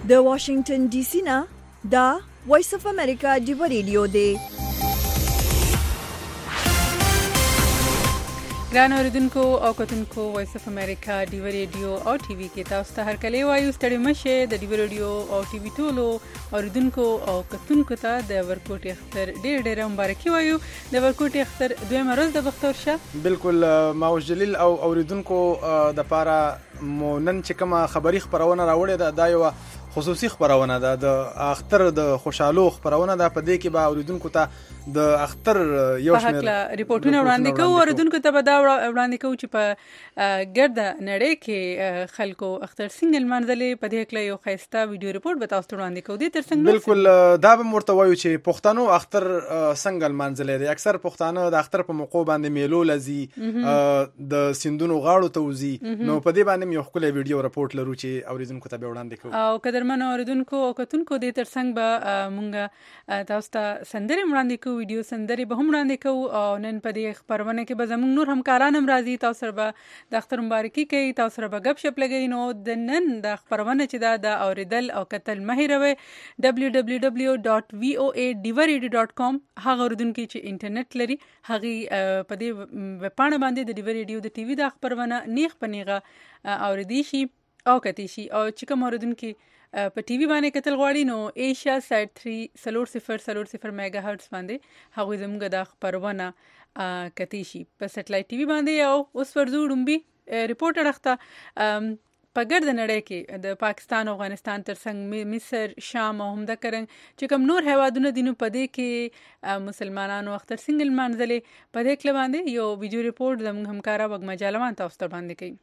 د واشنگټن ډي سي نه دا وایس اف امریکا ډیو ریډیو دی. ګران اوریدونکو او کتونکو وایس اف امریکا ډیو ریډیو او ټي وي کې تاسو ته هر کله وایو ستړي مشه د ډیو ریډیو او ټي وي ټولو اوریدونکو او کتونکو ته د ورکوټي اختر ډېر مبارکي وایو. د ورکوټي اختر دویمه ورځ د بختور شه. بالکل ماوش جلیل او اوریدونکو د پاره مونن چې کومه خبري خبرونه راوړې ده دا یو خصوصي خبرونه ده د اختر د خوشحالو خبرونه ده. په دې کې به اوریدونکو ته د اختر یو شمېر ریپورتونه وړاندې کوو. اوریدونکو ته به دا وړاندې کوو چې په ګرد نړۍ کې خلکو اختر څنګه لمانځلې. په دې کې یو ښایسته ویډیو ریپورت به تاسو ته وړاندې کوو. دې ترڅنګ بالکل دا به ورته وایو چې پښتنو اختر څنګه لمانځلې دي. اکثر پښتانه د اختر په موقع باندې میلو لذي د سیندونو غاړو ته وزي. نو په دې باندې یو ښکلی ویډیو ریپورت لرو چې اوریدونکو ته به وړاندې کوو. او قدرمن اوریدونکو او کتونکو دې ترڅنګ به مونږ تاسو ته سندري وړاندې کوو، ویډیو سندري به هم وړاندې کوو. او نن په دې خبرونه کې به زموږ نور همکاران هم راځي. تاسو سره به د اختر مبارکي کوي، تاسو سره به غب شپ لګوي. نو د نن د خبرونه چې دا د اوریدل او کتل مهیروي www.voadivari.com هغه اوریدونکو چې انټرنیټ لري هغه په دې وپاڼه باندې د ډیو ریډیو د ټي وي د خبرونه نیغ پنیغه اوریدي شي او کتی شي. او چې کوم اوریدونکو په ټي وي باندې کتل غواړي نو ایشیا سایت 300 میگا هرتز باندې هغه زموږ د خبرونه کتی شي په سټلایټ ټي وي باندې. او اوس ورزو ډومبي ریپورټر اخته په ګرد نړۍ کې د پاکستان او افغانستان ترڅنګ مصر، شام او هم د کرنګ چې کوم نور هیوادونه دي نو په دې کې مسلمانانو اختر څنګه لمانځلې. په دې کې باندې یو ویډیو ریپورت زموږ همکارا وګما جالوان تاسو ته باندې کوي.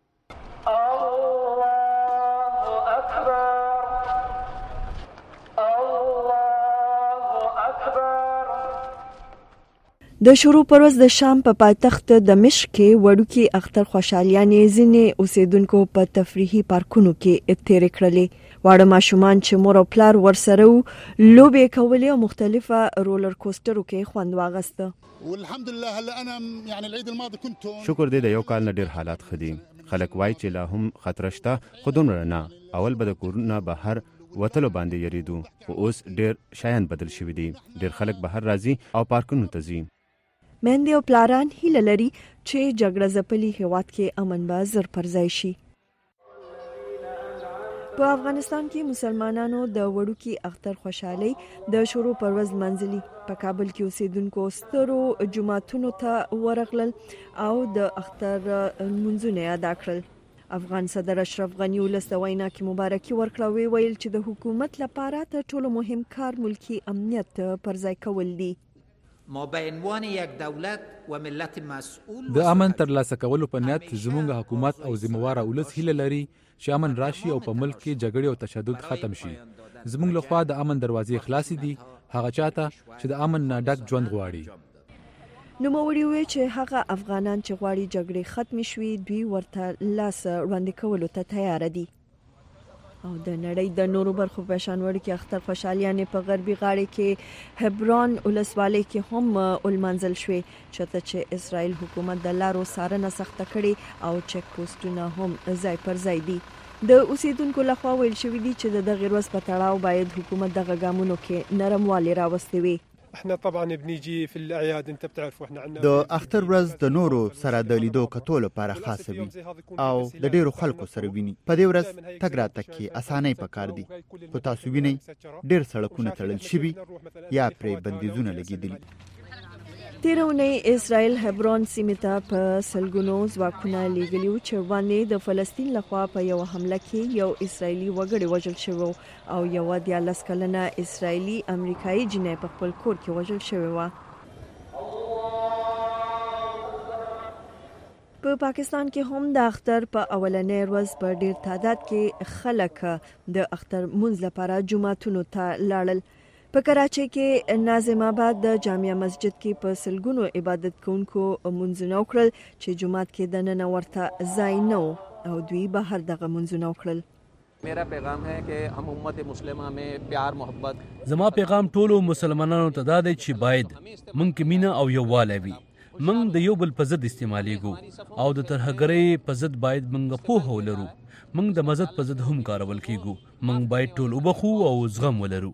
د شروع پروز د شام په پایتخت دمشق کې وړوکی اختر خوشالیانې ځینې اوسیدونکو په تفریحي پارکونو کې تیر کړلې. واړه ماشومان چې مور او پلار ورسره لوبې کولې او مختلفه رولر کوسترو کې خوند واغسته. والحمدلله هلا انا يعني العيد الماضي كنت شکر دې د یو کال نه ډیر حالات خدي. خلک وای چې لا هم خطر شته خو دومره نه. اول به د کورونه بهر وتلو باندې یریدو خو اوس ډیر شایان بدل شوي دي. ډیر خلک بهر راځي او پارکونو ته ځي. مندي او پلاران هیله لري چې جګړه ځپلي هیواد کې امن به زر پر ځای شي. په افغانستان کې مسلمانانو د وړوکی اختر خوشحالي د شروع پر ورځ منځلي. په کابل کې اوسیدونکو سترو جماعتونو ته ورغلل او د اختر منځونه ادا کړل. افغان صدر اشرف غنی ولسته وینا کې مبارکي ورکړه. ویل چې د حکومت لپاره تر ټولو مهم کار ملکی امنیت پر ځای کول دي. ما به عنوان یک دولت و ملت مسئول د امن ترلاسه کولو په نیت زموږ حکومت او ذمہوار ولس هیله لري چې امن راشي او په ملک کې جګړې او تشدد ختم شي. زموږ لخوا د امن دروازې خلاصې دي هغه چاته چې د امن نه ډک ژوند غواړي. نوموړي وی چې هغه افغانان چې غواړي جګړې ختم شي دوی ورته لاس وړاندې کولو ته تیار دي. او د نړۍ د نورو برخو په شان وړوکی اختر خوشالیانې په غربي غاړې کې هبرون ولسوالۍ کې هم ولمانځل شوې. چېرته چې اسرائیل حکومت د لارو څارنه سخته کړې او چک پوسټونه هم ځای پر ځای دي. د اوسیدونکو لخوا ویل شوي دي چې د دغه ورځ په تړاو باید حکومت دغه ګامونو کې نرموالی راوستي وي. احنا طبعا بنيجي في الاعياد انت بتعرفوا احنا عندنا د اختر ورځ د نورو سره د لیدو کتو لپاره خاصه وي او د ډیرو خلکو سره ویني. په دې ورځ تګ راتګ کې اسانۍ پکار دي. خو تاسو وینئ ډیر سړکونه تړل شوي یا پرې بندیزونه لګیدلي. تیرونی اسرائیل هبرون سیمه ته په سلګونو ځواکونه لیږلي چې باندې د فلسطین لخوا په یو حمله کې یو اسرائیلي وګړی وژل شوی او یو 14 کلنه اسرائیلي امریکایي جنۍ په خپل کور کې وژل شوی و. په پاکستان کې هم د اختر په اولنۍ ورځ په ډیر تعداد کې خلک د اختر منځ لپاره جمعتونو ته لاړل. په کراچۍ کې ناظم آباد د جامع مسجد کې په سلګونو عبادت کوونکو منځونه وکړل چې جمعات کې د نن ورته ځای نه او دوی بهر دغه منځونه وکړل. मेरा पैगाम है कि हम उम्मत मुस्लिमा में प्यार मोहब्बत زما پیغام ټولو مسلمانانو ته دا دی چې باید مونږ کې مینه او یووالی وي. موږ د یو بل په ضد استعمالیږو او د ترهګرۍ په ضد باید موږ پوهه ولرو. موږ د مزد په ضد هم کارول کیږو. موږ باید ټول وبخو او زغم ولرو.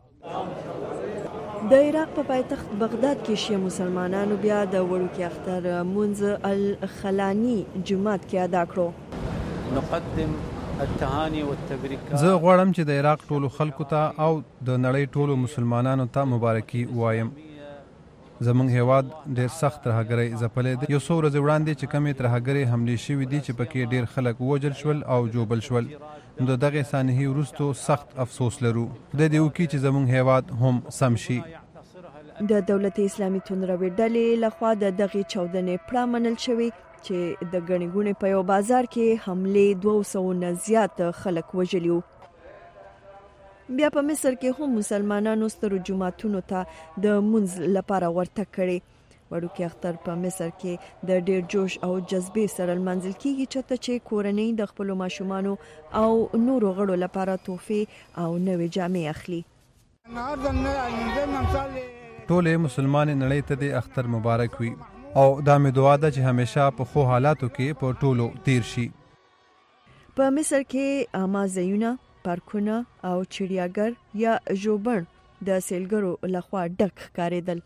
د عراق په پایتخت بغداد کې شیعه مسلمانانو بیا د وړوکي اختر منځ الخلانی جماعت کې ادا کړو. نقدم التهاني والتبريكات. زه غواړم چې د عراق ټولو خلکو ته او د نړۍ ټولو مسلمانانو ته مبارکي وایم. زمونږ هیواد ډیر سخت ترهګرۍ ځپلی دی. یو څو ورځې وړاندې چې کمې ترهګرۍ حملې شوي دي چې پکې ډیر خلک ووژل شول او جوبل شول، نو د دغې سانحې وروستو سخت افسوس لرو. خدای دې وکړي چې زمونږ هیواد هم سم شي. د دولت اسلامي توندروي ډلې لخوا د دغې چاودنې پړه منل شوې چې د ګڼې ګوڼې په یو بازار کې حملې 200 نه زیات خلک وژلي وو. بیا په مصر کې هم مسلمانانو سترو جماعتونو ته د منځ لپاره ورتګ کړي. وړوکی اختر په مصر کې د ډیر جوش او جذبې سره لمانځل کیږي، چېرته چې کورنۍ د خپلو ماشومانو او نورو غړو لپاره تحفې او نوې جامې اخلي. ټولې مسلمان نړۍ ته د اختر مبارک وي او دا مې دعا ده چې همیشه په خو حالاتو کې په ټولو تیر شي. په مصر کې عامه ځایونه، پارکونه او چړیاګر یا ژوبڼ د سیلګرو لخوا ډک ښکارېدل.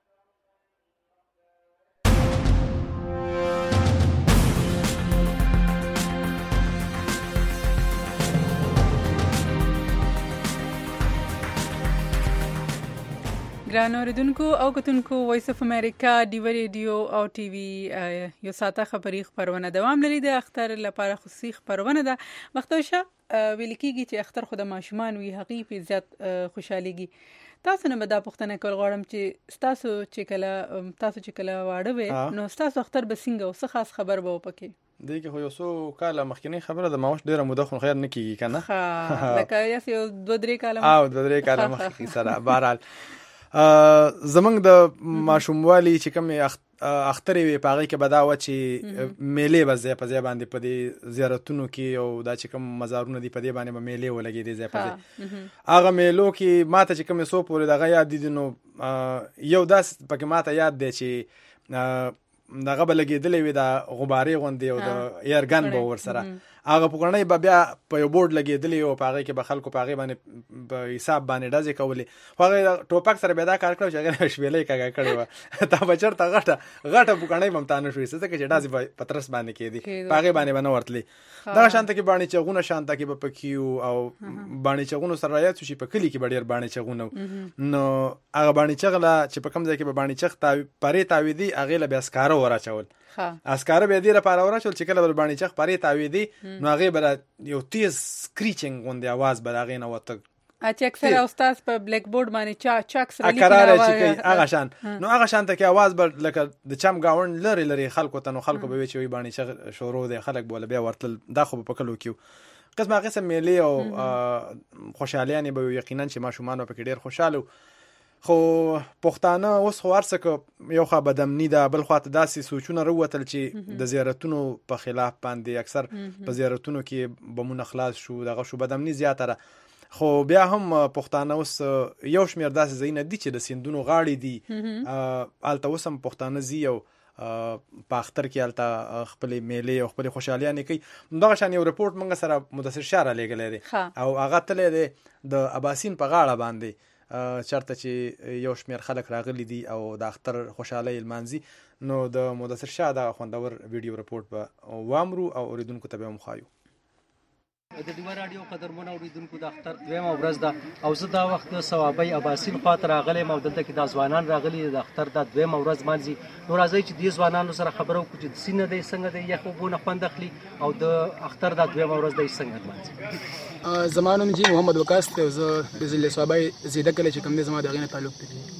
ګران اوریدونکو او کتونکو، وایس اف امریکا ډیو ریډیو او ټي وي یو ساعته خبري خبرونه دوام لري. د اختر لپاره خصوصي خبرونه ده. مختوشه ویل کېږي چې اختر خو د ماشومان وي، هغې په زیات خوشحالېږي. تاسو نه به دا پوښتنه کول غواړم چې تاسو چې کله واړه وئ نو ستاسو اختر به څنګه او څه خاص خبر به وپکې؟ دی کې خو یو څو کاله مخکینۍ خبره ده، ما اوس ډېره موده خو خیر نه کېږي که نه، لکه یو 2-3 کاله کاله مخکې سره. بهرحال زمونږ د ماشوموالي چې کوم اخترې وي په هغې کې به دا وه چې میلې به ځای په ځای باندې په دې زیارتونو کې او دا چې کوم مزارونه دي په دې باندې به میلې ولګېدې ځای په ځای. هغه میلو کې ما ته چې کومې څو پورې دغه یاد دي نو یو داس پکې ما ته یاد دی چې دغه به لګېدلی وي د غبارې غوندې او د ایرګن به ورسره هغه پوکڼۍ به بیا په یو بورډ لګېدلی او په هغې کې به خلکو په هغې باندې په حساب باندې ډزې کولې. خو هغې ټوپک سره بیا دا کار کړی چې هغې شپېلۍ کږه کړې وه، تا به چېرته غټه پوکڼۍ به هم تا نه شو ایسته ځکه چې ډزې به په ترس باندې کېدې، په هغې باندې به نه ورتلې. دغه شانته کې باڼې چغونه شانته کې به پکې وو او باڼې چغونو سره رایاد شو چې په کلي کې به ډېر باڼې چغونه وو. نو هغه باڼې چغله چې په کوم ځای کې به باڼې چغ پرې تاوېدې هغې له بیا سکاره وراچول، اسکاره به دې لپاره وراچول چې کله به باڼې چغ پرې تاوېدې نو هغې به یو تیز سکریچنګ غوندې اواز به د هغې نه وته چې اکثر استاد په بلیک بورډ باندې چاک سره لیکي هغه شان. نو هغه شانته کې اواز به لکه د چم ګاونډ لرې لرې خلکو ته، نو خلکو به وایي چې وایي باڼې چغ شروع دی، خلک به بیا ورتلل. دا خو به په کلو کې وو. قسمه قسم میلې او خوشحالیانې به وي، یقینا چې ماشومان به پکې ډېر خوشحاله وو. خو پښتانه اوس خو هر څه که یو خوا بدامني ده، بل خوا ته داسې سوچونه راووتل چې د زیارتونو په خلاف باندې اکثر په زیارتونو کې بمونه خلاص شو، دغه شو بدامني زیاته ده. خو بیا هم پښتانه اوس یو شمېر داسې ځایونه دي چې د سیندونو غاړې دي، هلته اوس هم پښتانه ځي او په اختر کې هلته خپلې میلې او خپلې خوشحالیانې کوي. دغه شان یو رپورټ موږ سره مدثر شاه رالیږلی دی او هغه تللی دی د اباسین په غاړه باندې چرته چې یو شمېر خلک راغلي دي او د اختر خوشحالۍ لمانځي. نو د مدثر شاه دغه خوندور ویډیو رپورټ به وامرو او اوریدونکو ته به هم وښایو. د ډیوه راډیو قدرمنو اوریدونکو د اختر دویمه ورځ ده او زه دا وخت د صوابۍ اباسین خواته راغلی یم او دلته کې دا ځوانان راغلي د اختر دا دویمه ورځ مانځي. نو راځئ چې دې ځوانانو سره خبره وکړو چې سینه دی څنګه دی، یخ اوبو نه خوند اخلي او د اختر دا دویمه ورځ دی څنګه لمانځي. زما نوم جی محمد وقاص دی او زه د ضلع صوابۍ زیده کلی چې کوم دی زما د هغې نه تعلق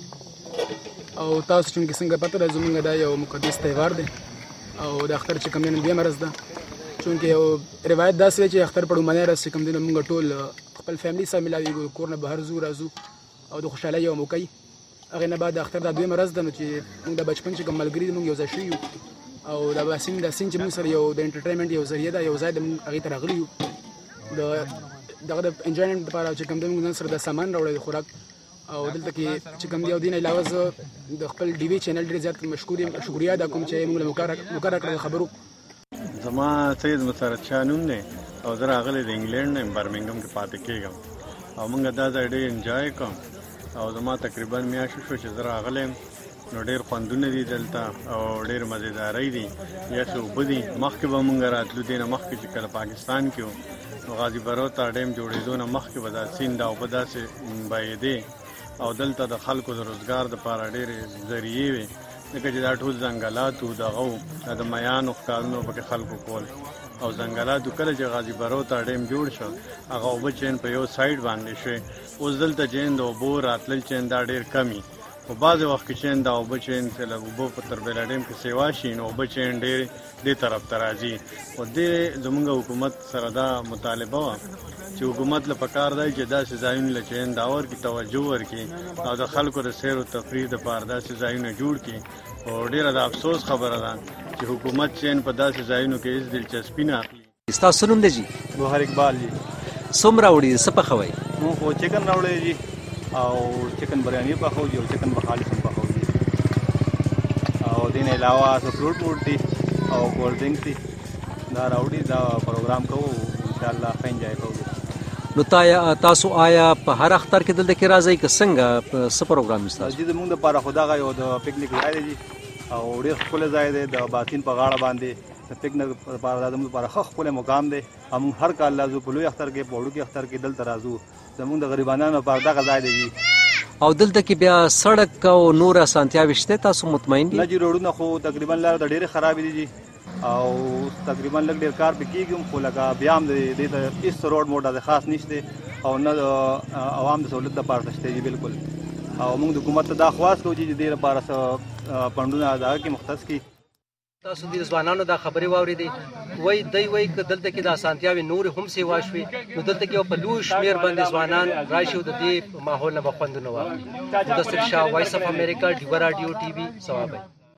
دی. او تاسو چې څنګه پته ده زموږ دا یو مقدس تهوار دی او د اختر چې کوم دی نن دویمه ورځ ده. چونکه یو روایت داسې دی چې اختر په لومړنۍ ورځ چې کوم دی نو موږ ټول خپل فیملي سره ملاویږو، کور نه بهر ځو راځو او د خوشحالۍ یو موقع وي. هغې نه بعد د اختر دا دویمه ورځ ده نو چې موږ د بچپن چې کوم ملګري دي موږ یو ځای شوي یو او د اباسین دا سیند چې موږ سره یو د انټرټینمنټ یو ذریعه ده، یو ځای د موږ هغې ته راغلي یو د دغه د انجوایمنټ لپاره چې کوم دی موږ نن سره د سامان راوړی د خوراک او دلته کې چې کوم دی او دین علاوه زه د خپل ډي وی چینل ډېر زیات مشکور یم، شکریا ادا کوم چې موږ له مقرره کړو خبرو. زما سید مسرت شاه نوم دی او زه راغلی د انګلینډ نه برمنګم کې پاتې کېږم او موږ دا ځای ډېر انجوای کوم او زما تقریبا میاشت شو چې زه راغلی یم نو ډېر خوندونه دي دلته او ډېر مزېدارۍ دي. یخې اوبه دي. مخکې به موږ راتلو دې نه مخکې چې کله پاکستان کې وو نو غازي برو ته ډیم جوړېدو نه مخکې به دا سیند او اوبه داسې بهېدې او دلته د خلکو د روزګار دپاره ډېرې ذریعې وې ځکه چې دا ټول ځنګلات وو دغه وو د میانو ښکارونو پکې خلکو کول او ځنګلاتو کله چې غازي برو ته ډیم جوړ شو هغه اوبه چین په یو سایډ باندې شوې. اوس دلته چین د اوبو راتلل چین دا ډېر کمی په بعضې وخت کې چین دا اوبه چین چې له اوبو په تربیلا ډیم کې سیوا شي نو اوبه چین ډېر دې طرف ته راځي. او دې زموږ حکومت سره دا مطالبه وه چې حکومت له پکار دی چې داسې ځایونو له چین دا ورکړي توجه ورکړي او د خلکو د سیر و تفریح دپاره داسې ځایونه جوړ کړي. او ډېره د افسوس خبره ده چې حکومت چین په داسې ځایونو کې هېڅ دلچسپي نه اخلي. ستاسو نوم دی جی؟ ګوهر اقبال جی. څومره راوړي څه پخوئ؟ موږ خو چکن راوړی جی او چکن بریانی پخوو جی او چکن بخالص هم پخوو جی او دین علاوه څه فروټ ووټ دي او کولډ ډرنک دي دا راوړي. دا پروګرام کوو انشاءالله ښه انجوای کوو. نو تاسو آیا په هر اختر کې دلته کې راځئ که څنګه څه پروګرام دی ستاسو؟ جی زموږ دپاره خو دغه یو د پکنیک ځای دی جی او ډېر ښکلی ځای دی د باسین په غاړه باندې د پکنیک لپاره دا زموږ لپاره ښه ښکلی مقام دی. موږ هر کال راځو په لوی اختر کې په وړوکي اختر کې دلته راځو. زموږ د غریبانو لپاره دغه ځای دی جی. او دلته کې بیا سړک او نور اسانتیاوې شته تاسو مطمئن دي؟ نه جی روډونه خو تقریبا لاره د ډېرې خرابې دي جی او تقریبا لږ ډېر کار پې کېږي خو لکه بیا هم دې ته هېڅ روډ موډ داسې خاص نشته او نه د عوام د سهولت دپاره شته جي بالکل. او موږ د حکومت ته دا خواست کوو چې دې لپاره څه فنډونه دغه کې مختص کړي. تاسو د ځوانانو دا خبرې واورېدې وایي دی وایي که دلته کې د اسانتیاوې نورې هم سیوا شوې نو دلته کې په لوی شمېر باندې ځوانان راشي او د دې ماحول نه به خوندونه واخلي. مدثر شاه، وایس اف امریکا، ډیوه راډیو ټي وي، ثوابی.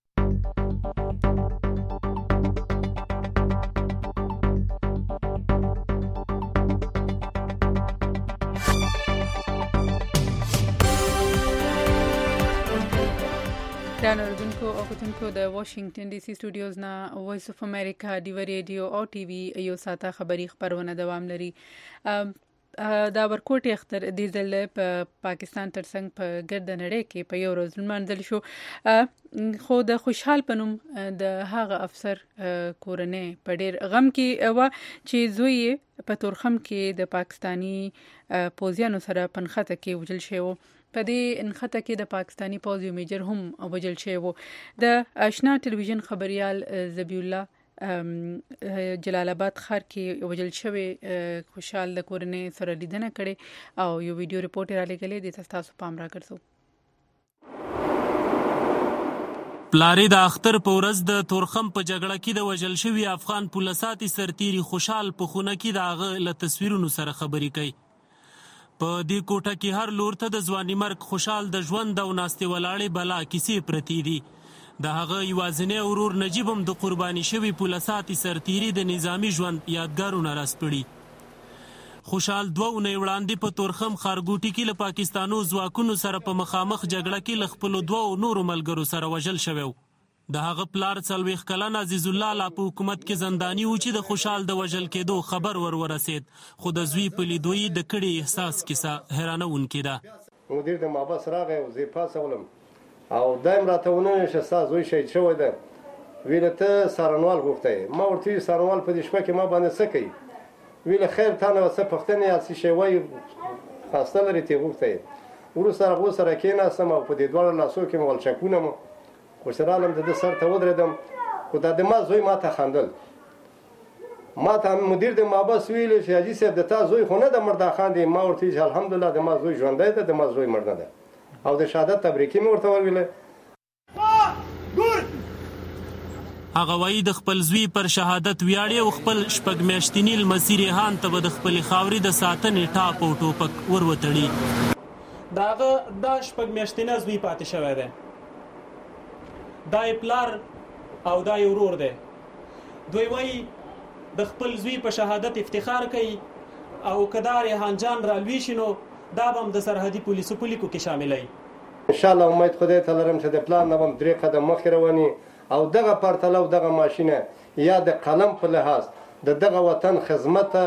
ګران اوریدونکو او کتونکو د واشنگټن ډي سي سټوډیوز نه وایس اف امریکا ډیوه ریډیو او ټي وي یو ساته خبری خبرونه دوام لري. دا ورکوټي اختر د ځل په پاکستان ترڅنګ په ګرد نړۍ کې په یو ورځ لمانځل شو. خو د خوشحال پنوم د هغه افسر کورنۍ په ډېر غم کې و چې زوی په تورخم کې د پاکستانی پوځیانو سره پنخته کې وجل شو. په دې انخته کې د پاکستانی پوځ یو میجر هم وجل شوی و. د آشنا ټلویزیون خبريال ذبیح الله جلال آباد ښار کې وجل شوی خوشحال د کورنۍ سره لیدنه کړې او یو ویډیو ریپورټ را لګلې د تاسو پام راګرځو. پلاری د اختر په ورځ د تورخم په جګړه کې د وجل شوی افغان پولیساتي سرتیری خوشحال په خونه کې د هغه له تصویرونو سره خبرې کوي. په دې کوټه کې هر لور ته د ځواني مرګ خوشحال د ژوند او ناستې ولاړې بلا کیسې پرتې دي. د هغه یوازینی ورور نجیب هم د قرباني شوي پولیساتي سرتیري د نظامی ژوند یادګارونه راسپړي. خوشحال 2 اونۍ وړاندې په تورخم ښارګوټي کې له پاکستانو ځواکونو سره په مخامخ جګړه کې له خپلو 2 نورو ملګرو سره وژل شوی و. د هغه پلار 40 کلن عزیز الله لا په حکومت کې زنداني و چې د خوشحال د وژل کېدو خبر ورسید. خو د زوی په لیدوی د کړي احساس کیسه حیرانونکې ده. مدیر د محبس راغی او زه پاسولم او دایم راته ونه چې ستا زوی شهید شوی ده. ویله ته څارنوال غوښتی. ما ورته ویل څارنوال په دې شپه کې ما باندې څه کوي؟ ویله خیر تا نه څه پوښتنې یا څه شی وایي خواسته لري ترې غوښتی. وروسته هغو سره کېناستم او په دې دواړو لاسو کې مې ولچکونه مو ورسره رالم د ده سر ته ودرېدم خو دا د ما زوی ما ته خندل. ما ته مدیر د محبس ویلې چې حاجي صاحب د تا زوی خو نه ده مردا خان دی. ما ورته ویل چې الحمدلله د ما زوی ژوندی ده د ما زوی مړ نه ده او د شهادت تبریکي مې ورته وویله. هغه وایي د خپل زوی پر شهادت ویاړي او خپل شپږ میاشتني لمسي ریحان ته به د خپلې خاورې د ساتنې ټاپ او ټوپک وروتړي. د هغه دا شپږ میاشتنی زوی پاتې شوی دی. دا یې پلار او دا یې ورور دی. دوی وایي د خپل زوی په شهادت افتخار کوي او که دا ریحان جان رالوي شي نو دا به هم د سرحدي پولیسو په لیکو کې شاملوي. ان شاء الله امید خدای ته لرم چې د پلان نه به 3 قدم مخکې رواني او دغه پرتله او دغه ماشینه یا د قلم په لحاظ د دغه وطن خدمت.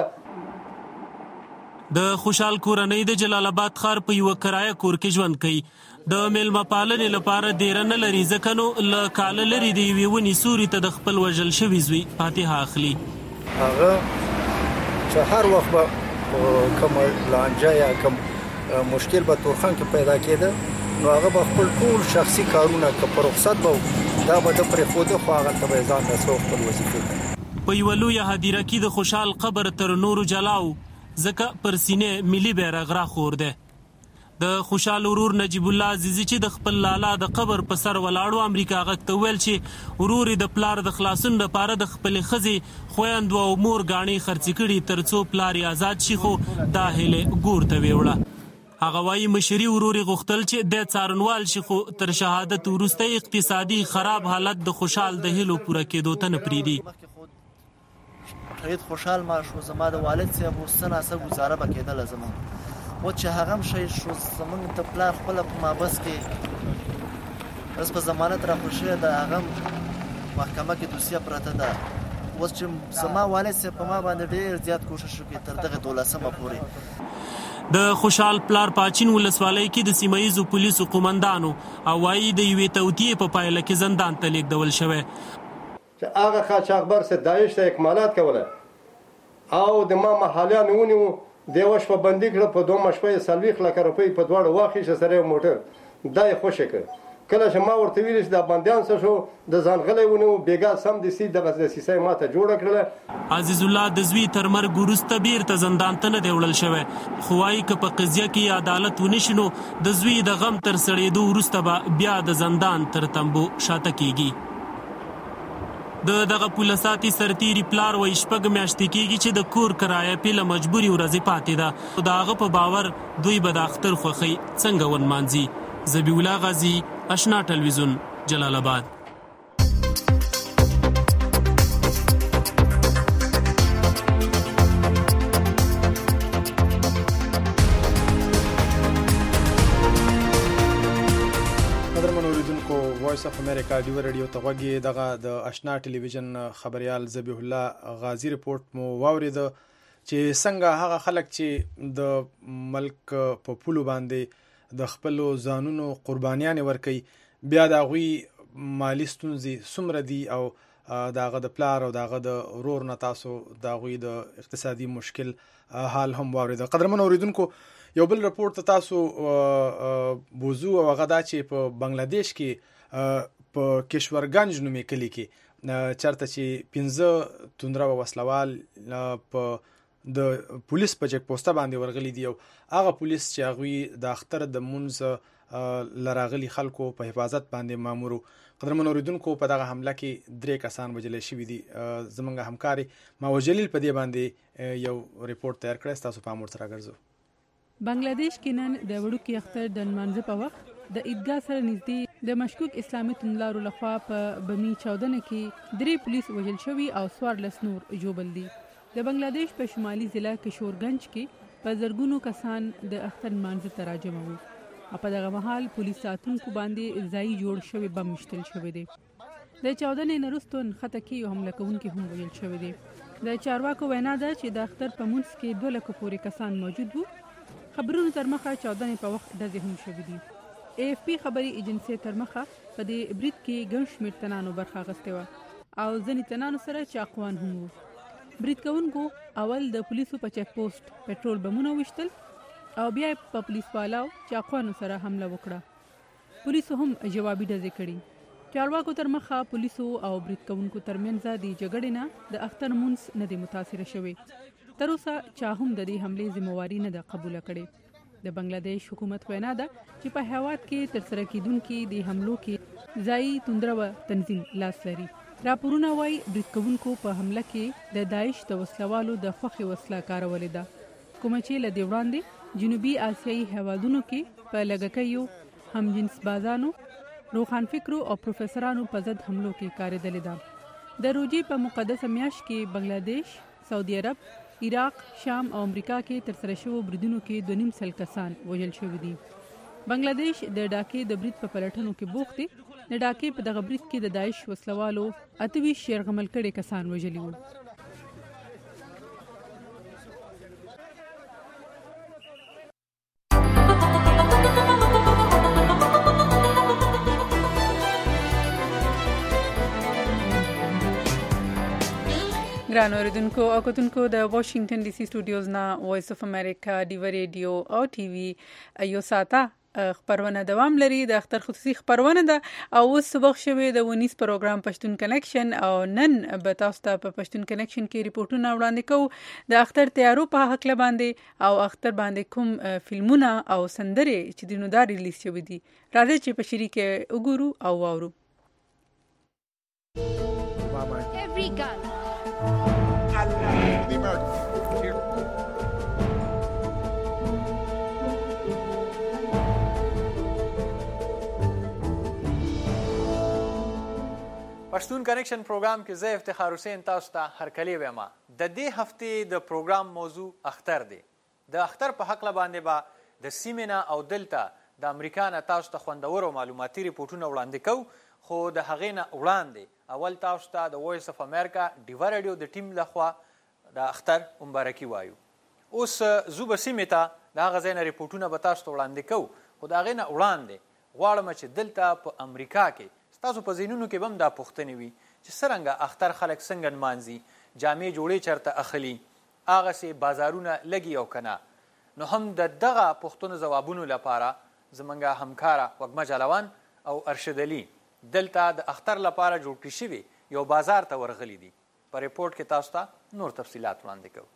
د خوشحال کورنۍ د جلال آباد ښار په یوه کرایه کور کې ژوند کوي. د میلمه پالنې لپاره دیره نه لري ځکه نو له کاله لرې د یوې ونې سوري ته د خپل وژل شوي زوی فاتحه اخلي. هغه چې هر وخت به کوم لانجه یا کوم مشکل به تورخان کې پیدا کېده نو هغه به خپل ټول شخصي کارونه که په رخصت به دا به د پرېښوده خو هغه ته به یې ځان رسو خپل وظیفې ته. په یوه لویه هدیره کې د خوشحال قبر تر نورو جلاو ځکه پر سینې ملي بیرغ راخور دی. د خوشحال ورور نجیب الله عزیزي چې د خپل لالا د قبر په سر ولاړو امریکا غږ ته ویل چې ورور د پلار د خلاصون لپاره د خپلې ښځې خویندو او مور ګاڼې خرڅې کړي تر څو پلار یې آزاد شي خو دا هیلې ګور ته ویوړه. هغه وایي مشري ورور یې غوښتل چې د څارنوال شي خو تر شهادت وروسته اقتصادي خراب حالت د خوشحال د هیلو پوره کېدو ته نه پرېږدي. ډېر خوشحال ما شو زما د والد صاحب اوس څه ناڅه ګزاره به کېدله زموږ و چې هغه هم شهید شو زموږ د پلار خپله په مابس کې اوس په ضمانت راخوشوی ده هغه محکمه کې دوسیه پرته ده. اوس چې زما والد صاحب په ما باندې ډېر زیات کوشش وکړي تر دغه 12مه پورې. د خوشحال پلار پاچین ولسوالۍ کې د سیمه ییزو پولیسو قومندانو او وایي د یوې توطیې په پایله کې زندان ته لیږدول شوی. چې هغه قاچاقبر څه داعش ته اکمالات کوله او د ما محالیانو ونیو دیوه شپه بندي کړه په 2 شپه یې 40 لکه روپۍ په دواړو واخیسته سره یو موټر دا یې خوشې کړ. کله چې ما ورته ویل چې دا بندیان څه شو د ځانغلی ونیو بېګا سمدستي دغه دسیسه یې ماته جوړه کړله. عزیز الله د زوی تر مرګ وروسته بیرته زندان ته نه دی وړل شوی خو وایي که په قضیه کې عدالت ونه شي نو د زوی د غم تر سړېدو وروسته به بیا د زندان تر تمبو شاته کیږي. دغه پولساتي سرتیري پلار وایي 6 میاشتې کېږي چې د کور کرایه پې له مجبوري ورځې پاتې ده. د هغه په باور دوی به د اختر خوښۍ څنګه ونمانځي. ذبیح الله غازي اشنا ټلویزیون جلال آباد. وایس اف امریکا ډیو رادیو ته غوږی دغه د آشنا ټلویزیون خبريال ذبیح الله غازی رپورت مو واورید چې څنګه هغه خلک چې د ملک په پولو باندې د خپل ځانونو قربانیان ورکي بیا د غوي مالی ستونزې سمره دي او داغه د پلار او داغه د ورور نه تاسو د غوي د اقتصادي مشکل حال هم واورید. قدرمن اوریدونکو یو بل رپورت تاسو بوزو او غدا چې په بنگلاديش کې په کشورګنج نومي کلی کې چرته چې 15 توندره وسلوال په د پولیس په چک پوسټه باندې ورغلي دي او هغه پولیس چې هغه د اختر د منځ لراغلي خلکو په حفاظت باندې مامورو. قدرمن اوریدونکو په دغه حمله کې 3 کسان وژل شوي دي. زمونږ همکاري ماو جلیل په دې باندې یو ریپورت تیار کړی تاسو په امر سره ګرځو. بنگلاديش کې نن د وړوکی اختر د منځ په وخت د عیدګاه سره نږدې د مشکوک اسلامي توندلارو لخوا په بمی چاودنه کې 3 پولیس وژل شوي او 14 نور ژوبل دي. د بنگلاديش په شمالي ضلع کشورګنج کې په زرګونو کسان د اختر منځ ته راجمع وو او په دغه مهال پولیس ساتونکو باندې ځای جوړ شوی بم مشتل شوی دی. د چاودنې نرستو خطه کې حمله کوونکي هم وژل شوی دي. د چارواکو وینا ده چې د اختر په منځ کې 2 لک پورې کسان موجود وو. خبرونو تر مخه چاودنې په وخت ډزې هم شوې دي. AFP خبري ایجنسی تر مخه په دې برید کې ګڼ شمېر تنانو برخه اخیستې وه او ځینې تنانو سره چاقوان هم وو. برید کوونکو اول د پولیسو په چک پوسټ پټرول بمونه وشتل او بیا په پولیس والاو چاقوانو سره حمله وکړه. پولیسو هم جوابي ډزې کړي. چارواکو تر مخه پولیسو او برید کوونکو ترمنځ د جګړې نه د اختر منځ نه دی متاثره شوی. تر اوسه چا هم د دې حملې ذمہواری نه ده قبول کړې. د بنگلاديش حکومت وینا ده چې په هیواد کې تر سره کیدونکو د حملو کې ځای توندره تنظیم لاس لري. راپورونه وايي برید کوونکو په حمله کې د داعش د وسلوالو د خوخي وسله کارولې ده کوم چې له دې وړاندې جنوبي آسیایي هیوادونو کې په لږکیو هم جنس بازانو روخان فکرو او پروفیسورانو په ضد حملو کې کارېدلې ده. د روزي په مقدسه میاشت کې بنگلاديش، سعودي عرب، عراق، شام او امریکا کې ترسره شوو بریدونو کې 2.5 سل کسان وژل شوي دي. بنگلاديش د ډاکې د برید په پلټنو کې بوخت دی. د ډاکې په دغه برید کې د داعش وسلوالو 28 یرغمل کړي کسان وژلي وو. ګران اوریدونکو او کتونکو د واشنگټن ډي سي سټوډیوز نه وایس اف امریکا ډیو ریډیو او ټي وي یو ساته خبرونه دوام لري. د اختر خصوصي خبرونه ده او اوس وخت شوی د ونیس پروګرام پښتون کنیکشن او نن به تاسو ته په پښتون کنیکشن کې ریپورتونه وړاندې کوو د اختر تیارو په حق باندې او اختر باندې کوم فلمونه او سندرې چې د نو دا ریلیز شوی دي. راځي چې په شریک وګورو او واورو. Every gun the American here. پښتون کنیکشن پروګرام کې زه افتخار حسین تاسو ته هرکلی وایم. د دې هفتې د پروګرام موضوع اختر دی. د اختر په حق باندې به د سیمه او دلته د امریکا نه تاسو ته خوندور او معلوماتي ریپورتونه وړاندې کوو. خو د هغې نه وړاندې اول تاسو ته د وایس اف امریکا ډیو ریډیو د ټیم لخوا د اختر مبارکي وایو. اوس زو به سیمې ته د هغه ځای نه ریپورټونه به تاسو ته وړاندې کوو. خو د هغې نه وړاندې غواړم چې دلته په امریکا کې ستاسو په ذهنونو کې به هم دا پوښتنې وي چې څرنګه اختر خلک څنګه نمانځي، جامې جوړې چېرته اخلي، هغسې بازارونه لګي او که نه. نو هم د دغه پوښتنو ځوابونو لپاره زموږ همکاره وږمه جلوان او ارشد علي دلته د اختر لپاره جوړ کړي شوي یو بازار ته ورغلي دي. په ریپورټ کې تاسو ته نور تفصیلات وړاندې کوو.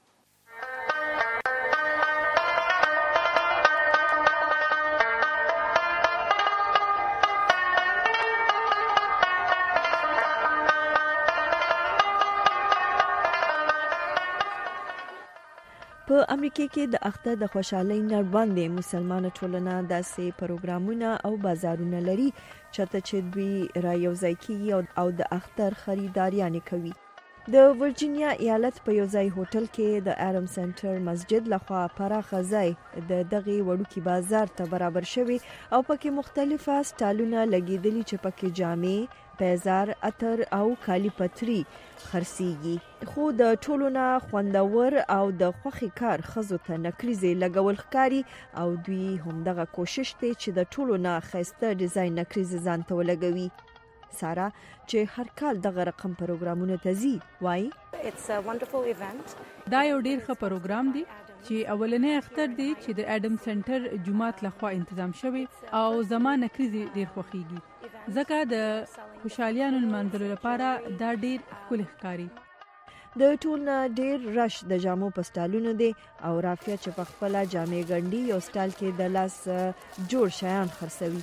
په امریکا کې د اختر د خوشحالۍ نه وړاندې مسلمانه ټولنه داسې پروګرامونه او بازارونه لري چې دوی را یوځای کیږي او د اختر خریداریانې کوي. د ورجینیا ایالت په یو ځای هوټل کې د اډم سنټر مسجد لخوا پراخه ځای د دغه وړوکی بازار ته برابر شوی او پکې مختلفه سټالونه لګیدلي چې پکې جامې، پیزار، عطر او کالی پتری خرڅیږي. خو د ټولو نه خوندور او د خوخي کار خزو ته نکریزې لګول ښکاري او دوی هم دغه کوشش ته چې د ټولو نه خسته ډیزاین نکریزې ځان ته ولګوي. سارا چې هر کال دغه رقم پروګرامونه ته ځي وایي دا یو ډیر ښه پروګرام دی چې اولنې اختر دی چې د اډم سنټر جمعات لخوا تنظیم شوی او زمانه کریزي ډیر خوخیږي ځکه د خوشحالیانو لمانځلو لپاره دا ډیر ښکلی ښکاري. د ټول نه ډیر رش د جامو په سټالونو دی او رافیه چې په خپل جامې ګنډي یو سټال کې د لاس جوړ شیان خرڅوي.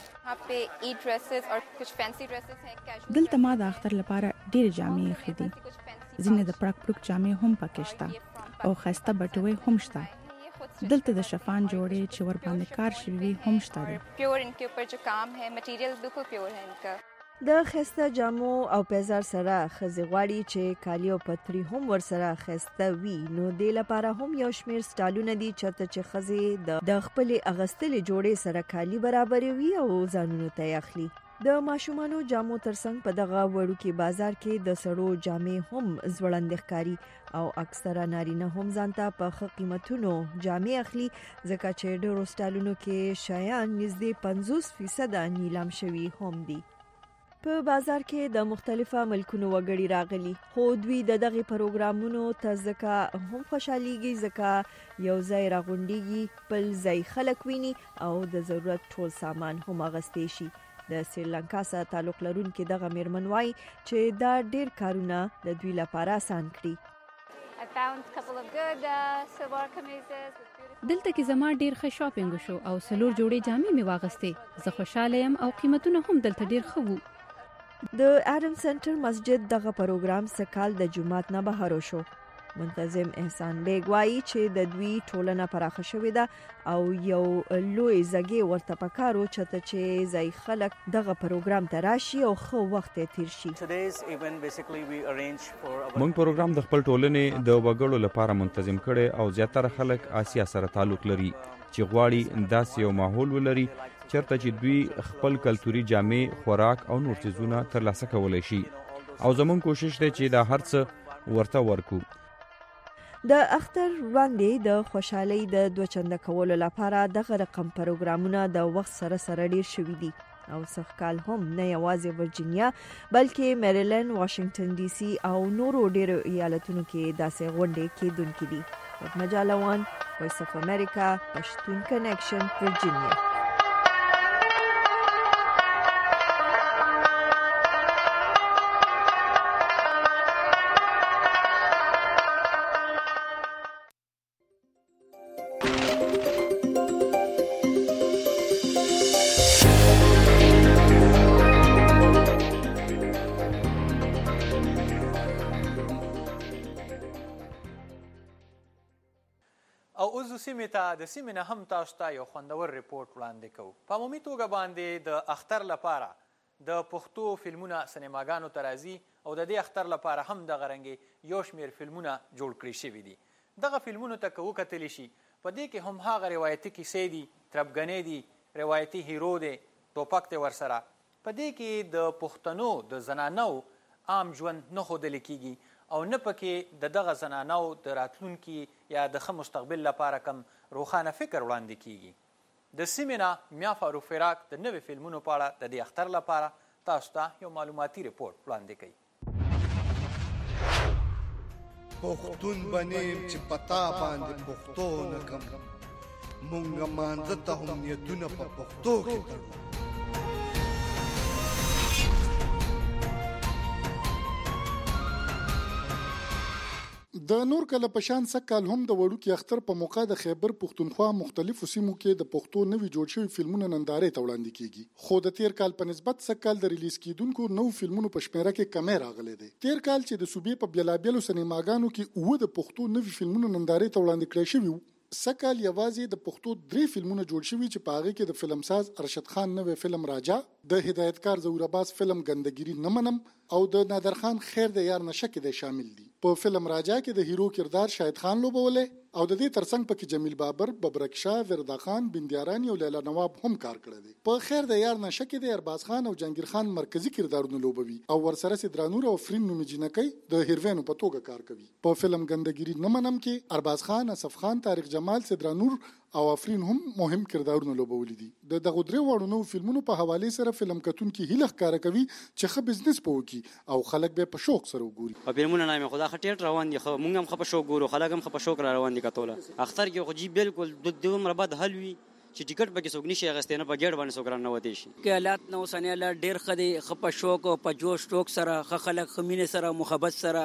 دلته ما د اختر لپاره ډیر جامې اخیدي. ځینې د پړک پړک جامې هم پکې شته او خسته بټوي هم شته. دلته د شفان جوړې چې ور باندې کار شوی هم شته دي. پیور انکے اوپر جو کام ہے مټیریل بالکل پیور ہے انکا. د خسته جامو او پیزار سره خزي غواړي چې کالی او پتری هم ور سره خسته وي. نو د لپاره هم یو شمیر سټالونه دي چې خزي د خپل اغستلې جوړې سره کالی برابر وي او ځانونو ته اخلي. د ماشومانو جامو ترڅنګ په دغه وړوکی بازار کې د سړو جامې هم زوړند ښکاري او اکثره نارینه هم ځانته په ښه قیمتونو جامې اخلي ځکه چې ډېرو سټالونو کې شیان نږدې 50% نیلام شوي هم دي. په بازار کې د مختلفه ملکونو وګړي راغلي خو دوی د دغه پروګرامونو ته ځکه هم خوشحاليږي ځکه یو ځای راغونډيږي بل ځای خلک ویني او د ضرورت ټول سامان هم اغستې شي. د سریلانکا سره تعلق لرونکي دغه میرمن وایي چې دا ډیر کارونه د دوی لپاره آسان کړي. دلته کې زما ډیر ښه شاپینګ شو او سلور جوړې جامې مې واغستې. زه خوشاله یم او قیمتونه هم دلته ډیر ښه وو. د اډم سنټر مسجد دغه پروګرام سکال د جمعات نه بهر شو. منتظم احسان بیگ وایي چې د دوی ټولنه پراخه شوې ده او یو لوی زګي ورته پکارو چې ځای خلک دغه پروګرام ته راشي او خو وخت تیر شي. موږ پروګرام د خپل ټولنې د وګړو لپاره منتظم کړي او زیاتره خلک آسیا سره تعلق لري چې غواړي داسې یو ماحول ولري چرته چې دوی خپل کلتوري جامې، خوراک او نور څیزونه ترلاسه کولای شي او زموږ کوشش دی چې دا هر څه ورته ورکو. د اختر وړاندې د خوشحالۍ د دوچنده کولو لپاره دغه رقم پروګرامونه د وخت سره ډیر شوي دي او سږکال هم نه یوازې ورجینیا بلکې میریلند، واشنگټن ډي سي او نورو ډیرو ایالتونو کې داسې غونډې کېدونکې دي. مجالوان، وایس اف امریکا، پښتون کنیکشن، ورجینیا. د سیمې نه هم تاسو ته یو خوندور ریپورت وړاندې کوو. په عمومي توګه باندې د اختر لپاره د پښتو فلمونه سینماګانو ته راځي او د دې اختر لپاره هم دغه رنګې یو شمېر فلمونه جوړ کړي شوي دي. دغه فلمونو ته که وکتلی شي په دې کې هم هغه روایتي کیسې دي، تربګنې دي، روایتي هیرو دی، ټوپک دی ورسره. په دې کې د پښتنو د زنانو عام ژوند نه ښودلی کیږي او نه پکې د دغه زنانو د راتلونکي یا د ښه مستقبل لپاره کم روښانه فکر وړاندې کیږي. د سیمې نه میا فاروق فراق د نوې فلمونو په اړه د دې اختر لپاره تاسو ته یو معلوماتي ریپورت وړاندې کوي. پښتون بنیم چې پتا باندې پښتو نه کم مونږ مانځه ته هم نیتونه په پښتو کې تړو. د نور کله پشان سکال هم د وړوکی اختر په موقع د خیبر پښتونخوا مختلفو سیمو کې د پښتو نوي جوړ شوی فلمونه نندارې ته وړاندې کیږي. خو د تیر کال په نسبت سکال د ریلیز کیدونکو نو فلمونو په شمیره کې کمی راغلی دی. تیر کال چې د صوبې په بیلابیلو سینماګانو کې اوه د پښتو نوي فلمونو نندارې ته وړاندې کړی شوي وو، سکال یوازې د پښتو 3 فلمونه جوړ شوي چې په هغه کې د فلم ساز ارشد خان نوې فلم راجا، د هدایتکار ظهور عباس فلم ګندګيري نه منم او د نادر خان خیر د یار نشه کې د شامل دي. په فلم راجا کې د هیرو کردار شاهد خان لوبولې او د دې ترڅنګ پکې جمیل بابر، ببرک شاه، وردا خان، بندیارانی او لیلا نواب هم کار کړی دی. په خیر د یار نشه کې د ارباز خان او جنگیر خان مرکزی کردارونه لوبوي او ورسره سدرانور او فرین نومي جنکی د هیروینو په توګه کار کوي. په فلم ګندګيري نه منم کې ارباز خان، اسف خان، طارق جمال، سدرانور او افرین هم مهم کردارونه لوبولي دي. د دغه درې وړو نو فلمونو په حواله سره فلم کتونکو هیله ښکارا کوي چې ښه بزنس پوکي او خلک به په شوق سره وګوري. په فلمونو نه مې خدا خټیر روان دي، خو مونږ هم په شوق ګورو، خلک هم په شوق روان دي. کتوله اختر کې خو جی بالکل د دومره بد حل وي چې ټیکټ پکې څوک نشي اخیستی، نه په ګیټ باندې څوک رانه وتی شي. کې حالات نو اوسنی حالات ډېر ښه دي، ښه په شوق او په جوش ټوک سره ښه خلک ښه مینې سره محبت سره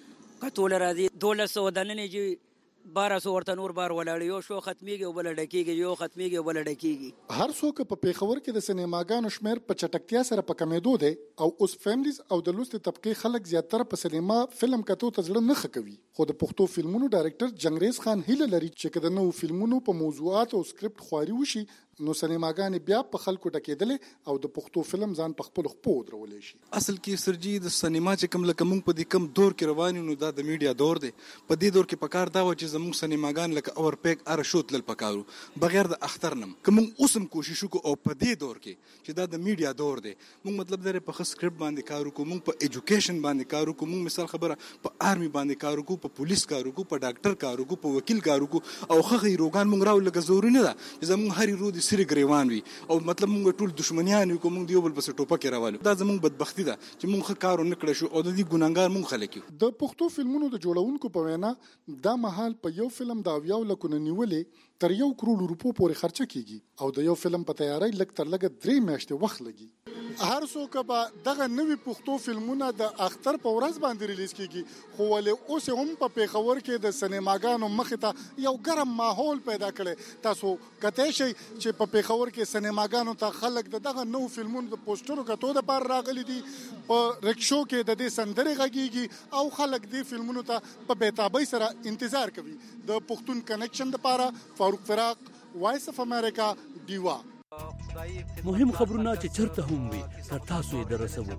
کتوله راځي. 1200 دننې جی 1200 ورته نور بار ولاړ، یو شو ختميږي او بل ډکیږي، یو ختميږي او بل ډکیږي. هر څوک په پیښور کې د سینماګانو شمیر په چټکتیا سره په کمیدو دی او اوس فیملیز او د لوستي طبقه خلک زیاتره په سینما فلم کتو ته ځړه نه خکوي. خو د پښتو فلمونو ډایرکټر جنگریز خان هیله لري چې کله نو فلمونو په موضوعات او سکرپټ خواري وشي نو سینماګانې بیا په خلکو ټکېدلې او د پښتو فلم ځان په خپل خپو درولې شي. اصل کې سرجی د سینما چې کوم لکه مونږ په دې کم دور کې روان یو، دا د میډیا دور دی. په دې دور کې پکار دا و چې زموږ سینماګان لکه اور پیک ار شوت لل پکارو بغیر د اختر نم کوم اوسم کوشش وکړو او په دې دور کې چې دا د میډیا دور دی مونږ مطلب درې په سکرپټ باندې کار وکړو، مونږ په ایجوکیشن باندې کار وکړو، مونږ مثال خبره په آرمي باندې کار وکړو، په پولیس کار وکړو، په ډاکټر کار وکړو، په وکیل کار وکړو او خغه روغان مونږ راو لګ ضروري نه ده چې زموږ هر رو دي سری ګریوان وي او مطلب مونږ ټول دښمنیان یو، کوم دی بل بس ټوپک راوالو. دا زموږ بدبختی ده چې مونږ کارو نکړو شو او د دې ګناګار مونږ خلک یو. د پښتو فلمونو د جوړونکو په وینا دا مهال په یو فلم دا ویاو لکونه نیولې تر 1 کروڑ روپو پورې خرچه کیږي او د یو فلم په تیاری لک تر لګ 3 میاشتې وخت لګي. هر څوک به دغه نوي پښتو فلمونه د اختر په ورځ باندې ریلیز کیږي خو ولې اوس هم په پیښور کې د سینماګانو مخې ته یو ګرم ماحول پیدا کړي. تاسو کته شي چې په پیښور کې سینماګانو ته خلک دغه نو فلمونو د پوسټرو کتو د پار راغلي دي په رکشو کې د دې سندرې غږیږي او خلک دې فلمونو ته په بیتابۍ سره انتظار کوي. د پښتون کنیکشن لپاره فاروق فراق، وایس اف امریکا، دیوا. مهم خبرونه چې چرته هم وي تر تاسو یې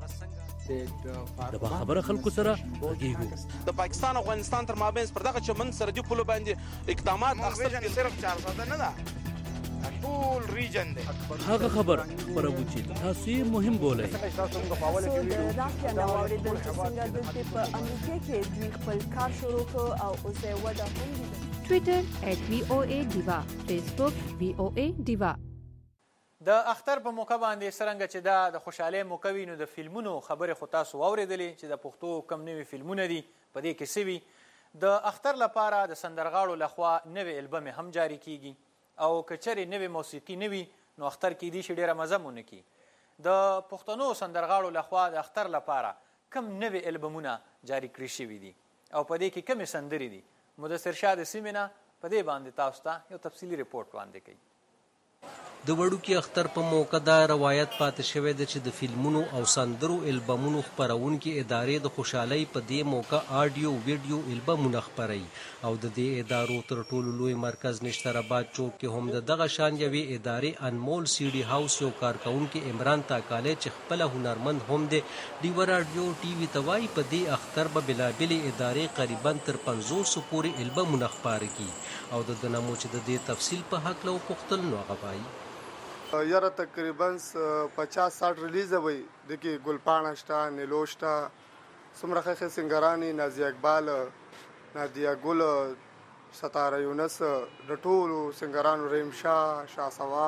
درسوو. د باخبره خلکو سره غږیږو. د پاکستان او افغانستان تر مابین پر دغه چمن سرحدي پولو باندې اقدامات اخیستل صرف 400 نه ده، ټول ریجن دی. هغه خبر خبرو چې تاسو یې مهم بولئ. د راکیا نو اوریدل چې څنګه د په امریکا کې دوی خپل کار شروع کړ او اوس یې وده هم دي. ټوئیټر @VOA_Diva، فیسبوک VOA Diva. د اختر په موقع باندې څرنګه چې دا د خوشحالۍ موقع وي نو د فلمونو خبرې خو تاسو واورېدلې چې د پښتو کم نوي فلمونه دي په دې کې څه وي. د اختر لپاره د سندرغاړو لخوا نوې البم هم جاري کیږي او که چېرې نوې موسیقي نه وي نو اختر کیدی شي ډېره مزه مو نه کي. د پښتنو سندرغاړو لخوا د اختر لپاره کم نوې البمونه جاري کړي شوي دي او په دې کې کمې سندرې دي. مدثر شاه د سیمې نه په دې باندې تاسو ته یو تفصیلي ریپورټ وړاندې کوي. د وړوکي اختر په موقع دا روایت پاتې شوی دی چې د فلمونو او سندرو البمونو خپرونکي ادارې د خوشحالۍ په دې موقع آډیو ویډیو البمونه خپروي او د دې ادارو تر ټولو لوی مرکز نشتر آباد چوک کې هم د دغه شان یوې ادارې انمول سی ډي هاوس یو کارکونکي عمران تاکالی چې خپله هنرمند هم دی ډیوه راډیو ټي وي ته وایي په دې اختر به بېلابېلې ادارې قریبا تر 500 پورې البمونه خپاره کړي او د ده نه مو چې د دې تفصیل په هکله وپوښتل نو هغه وایي یاره تقریبا 50-60 ریلیزه وي د کې ګلپاڼه شته، نیلو شته، څومره ښه سنګرانې، نازیه اقبال، نادیه ګل، ستاره یونس، د ټولو سنګرانو رحیم شاه، شاه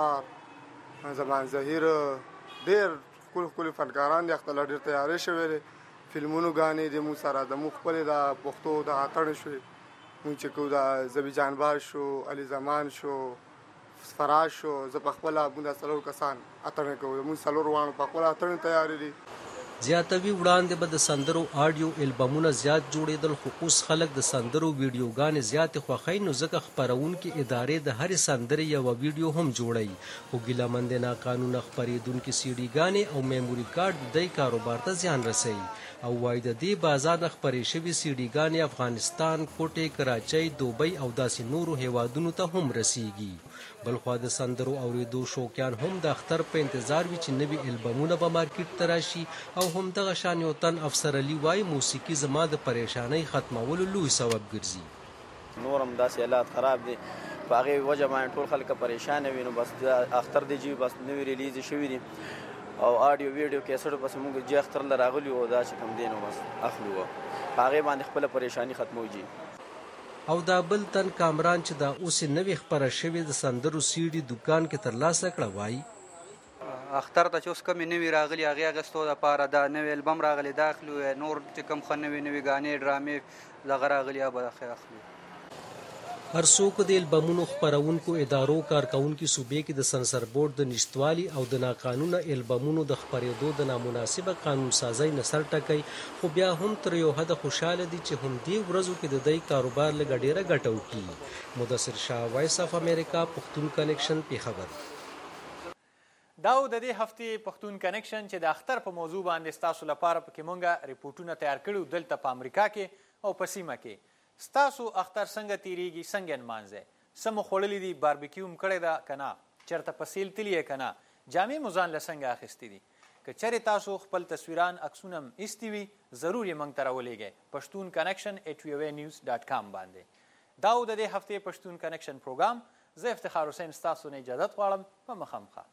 سوار، زمان ظهیر، ډېر ښکلي فنکاران دي. خپله ډېر تیاری شوی دی. فلمونو ګانې د مونږ سره د مونږ خپلې د پښتو د اتڼ شوې مونږ چې کوو د زبي جانباز شو، علي زمان شو، فراز شو، زه په خپله مونږ 4 کسان اتڼ کوو. مونږ 4 وانو په خپله اتڼ تیاری دي. زیاتوي وړاندې به د سندرو آډیو البمونه زیات جوړېدل خو اوس خلک د سندرو ویډیوګانې زیاتې خوښوي نو ځکه خپرونکي ادارې د هرې سندرې یوه ویډیو هم جوړوي خو ګیلهمن د ناقانونه خپرېدونکي سیډي ګانې او میموري کارډ د دې کاروبار ته زیان رسوي او وایي د دې بازار نه خپرې شوي سیډي ګانې افغانستان، کوټې، کراچۍ، دوبۍ او داسې نورو هیوادونو ته هم رسیږي. بلخوا د سندرو اوریدو شوقیان هم د اختر په انتظار وي چې نوي البمونه به مارکیټ ته راشي او هم دغه شان یو تن افسر علي وایي موسیقي زما د پریشانۍ ختمولو لوی سبب ګرځي. نور هم داسې حالات خراب دي په هغې وجه باندې ټول خلک پریشانه وي نو بس د اختر دی جي بس نوي ریلیز شوي دي او آډیو ویډیو کیسټ بس موږ جې اختر له راغلي وو دا چې کوم دی نو بس اخلو په هغې باندې خپله پریشاني ختموجي. او دا بل تن کامران چې دا اوس نوې خپره شوې د سندرو سیډي دکان کې ترلاسه کړه وایي اختر ته چې اوس کمې نوي راغلي هغې اخیستو دپاره دا نوی البم راغلی دا اخلو نور چې کوم ښه نوي ګانې ډرامې دغه راغلي هغه به اخلو. هر څوک د البمونو خپرونکو ادارو کارکونکي صوبې کې د سنسر بورډ د نشتوالي او د ناقانونه البمونو د خپرېدو د نامناسبه قانون سازۍ نه سر ټکوي خو بیا هم تر یو حده خوشحاله دي چې هم دې ورځو کې د دې کاروبار لږه ډېره ګټه وکړي. مدثر شاه، وایس اف امریکا، پښتون کنیکشن، پیښور. دا د دې هفتې پښتون کنیکشن چې د اختر په موضوع باندې ستاسو لپاره پکې مونږه ریپورټونه تیار کړي دلته په امریکا کې او په سیمه کې. ستاسو اختر څنګه تیریږي، څنګه نمانځئ، څه مو خوړلي دي، باربیکیو م کړی ده که نه، چېرته په سیل تلي یې که نه، جامې مو ځان له څنګه اخیستې دي. که چېرې تاسو خپل تصویران عکسونه م ایستي وي ضرور یې موږ ته راولېږئ پښتون کنیکشن @voanews.com باندې. دا و د دې هفتې پښتون کنیکشن پروګرام. زه افتخار حسین ستاسو نه اجازت غواړم په مخامخه.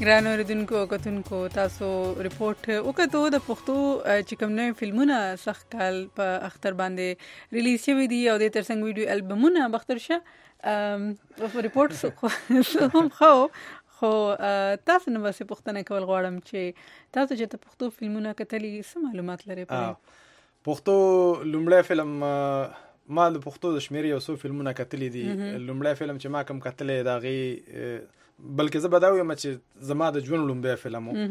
ګران اوریدونکو او کتونکو تاسو ریپورت وکړو د پښتو چې کوم نوې فلمونه سخت کال په اختر باندې ریلیز شوي دي او د ترڅنګ ویډیو البمونه بختر شه ریپورت هم خو تاسو نو واسه پښتنه کول غواړم چې تاسو چې پښتو فلمونه کتلې څه معلومات لري په پښتو لومړی فلم ما د پښتو د شمیرې یو څو فلمونه کتلې دي لومړی فلم چې ما کوم کتلې دا غي بلکې زه بداوم چې زما د ژوند لومبه فلم وو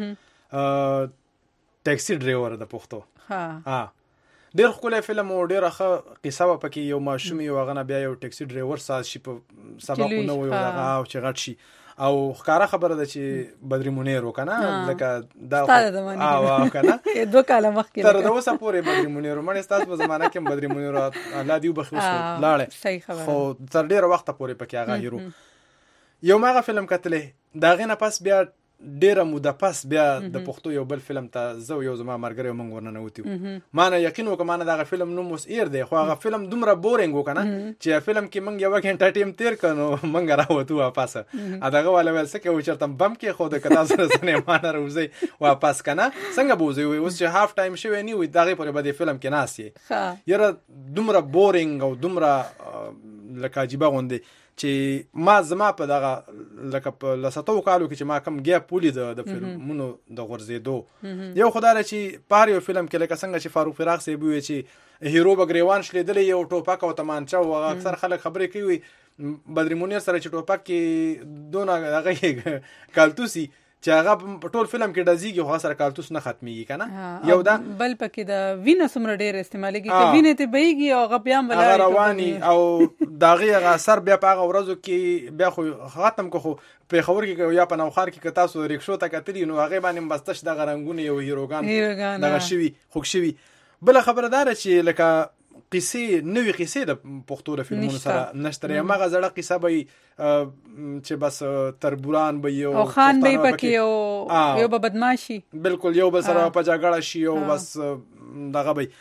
ټاکسي ډرایور د پښتو ډېر ښکلی فلم او ډېره ښه قصه وه پکې یو ماشوم یو هغه نه بیا یو ټاکسي ډرایور ساز شي په سبقونه وي هغه او چې غټ شي او ښکاره خبره ده چې بدري منیر وکنه لکه دا کنه 2 کال مخکې تر اوسه پورې بدري منیر مړ ستاسو په زمانه کې بدري منیر الله دې وبخښي لاړ خو تر ډېر وخت پورې پکې هغه هیرو یو ماغه فلم کتلې دا غینه پس بیا ډیره موده پس بیا د پښتو یو بل فلم ته زو یو زما مرګره مونږ ورننه وتیو ما نه یقین وکم نه دا فلم نو مس ایر دی خو هغه فلم دومره بورینګ وکنه چې فلم کې مونږ یو غنټه ټیم تیر کنو مونږ راوته واپس اداغه ولا ول سکه و چرته بم کې خو د کتا سره سینما نه روزي واپس کنه څنګه بوزي اوس چې هاف ټایم شوی نی وي دغه پرې بده فلم کې ناسي یره دومره بورینګ او دومره لکه عجیب غوندي چې ما زما په دغه لکه په لساتو کالو کې چې ما کم ګیپ پولی د فلمونو د غورځېدو یو خدای چې پاره یو فلم کې لکه څنګه چې فاروق فراق سی بوي چې هیرو بګریوان شلیدل یو ټوپک او تمانچه او اکثر خلک خبرې کوي بدر منیر سره چې ټوپک کې دونه هغه کالتوسی چې هغه په ټول فلم کې دزیږي خو سره کالتوس نه ختميږي کنه یو دا بل پکې دا وینه سمره ډېر استعمالېږي چې وینه ته بهيږي او غبيان بلای رواني او داغه اثر بیا په هغه ورځو کې بیا خو ختم کو په خبر کې یا په نوخار کې تاسو ریکشو ته کتلی نو هغه باندې بستش د غرنګونه یو هیروګان دغه شوی خوښ شوی بل خبردار چې لکه قصې نوې قصې د پښتو د فلمونو سره نشته مغه زړه قصه به چې بس تربوران به یو او خان به پکې یو به بدمعشي بالکل یو به سره په جګړه شي او بس دغه به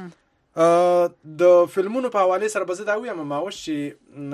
د فلمونو په حواله سره به زه دا وایم ما وش چې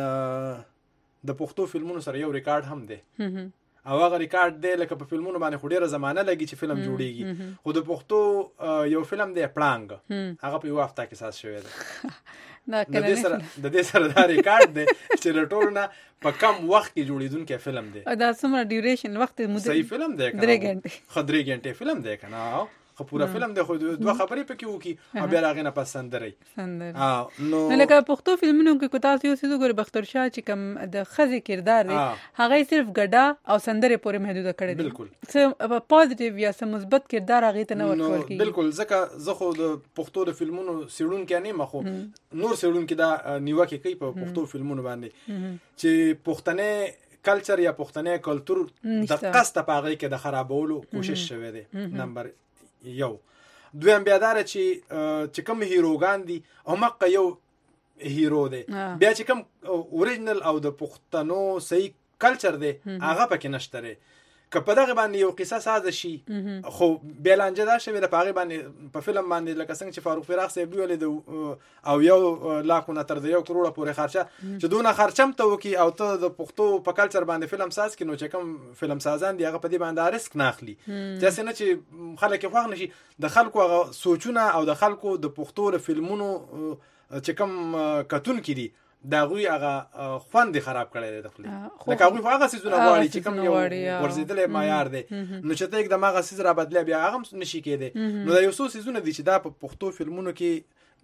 د پښتو فلمونو سره یو ریکارډ هم دی او هغه ریکارډ دی لکه په فلمونو باندې خډيره زمانه لګي چې فلم جوړیږي خو د پښتو یو فلم دی پړانګ هغه په یو هفته کې ساز شوی دی د دې سره دا ریکارډ دی چې ټولنه په کم وخت کې جوړیدونکې فلم دی دا څومره ډیوریشن وخت مده صحیح فلم دی 3 غنټه فلم دی کنه خو پورا فلم دی خو دوه خبرې پکې وکي او بیا راغی نه پسندري نو لکه پښتو فلمونو کې کوتاه یو څه ګور بختر شاه چې کوم د خزي کردار دی هغه صرف ګډا او سندره پورې محدوده کړی دی بالکل څه پوزټیو یا څه مثبت کردار هغه ته نه ورکول کی بالکل ځکه زه خو د پښتو د فلمونو سیړون کې نه مخو نور سیړون کې دا نیوکه کوي په پښتو فلمونو باندې چې پښتنه کلچر یا پښتنه کلچر د قصد په هغه کې د خرابولو کوشش شوی دی نمبر یو دویم بیا دار چې کوم هیروګان دي او مقه یو هیرو دی بیا چې کوم اوریجنل او د پښتنو صحیح کلچر دی هغه پکې نشته که په دغه باندې یو قصه ساز شي خو بیلانجه دا شوی د پاغه باندې په فلم باندې لکه څنګه چې فاروق فراق صاحب ویل او یو لاکونه تر 1 کروڑ پورې خرچه چې دونه خرچم ته وکي او ته د پښتو په کلچر باندې فلم ساز کینو چې کوم فلم سازان دی هغه په دې باندې ریسک ناخلي چې نه چې خلک خوښ نشي د خلکو هغه سوچونه او د خلکو د پښتو د فلمونو چې کوم کتون کړي دا غوي هغه خوند خراب کړی دی د خپل لکه غوي هغه سيزونه غواړي چې کوم یو ورزيدلې معیار دی نو چې ته یک د ماغه سيز را بدله بیا هغه نشي کېده نو دا یو څو سيزونه دي چې دا په پښتو فلمونو کې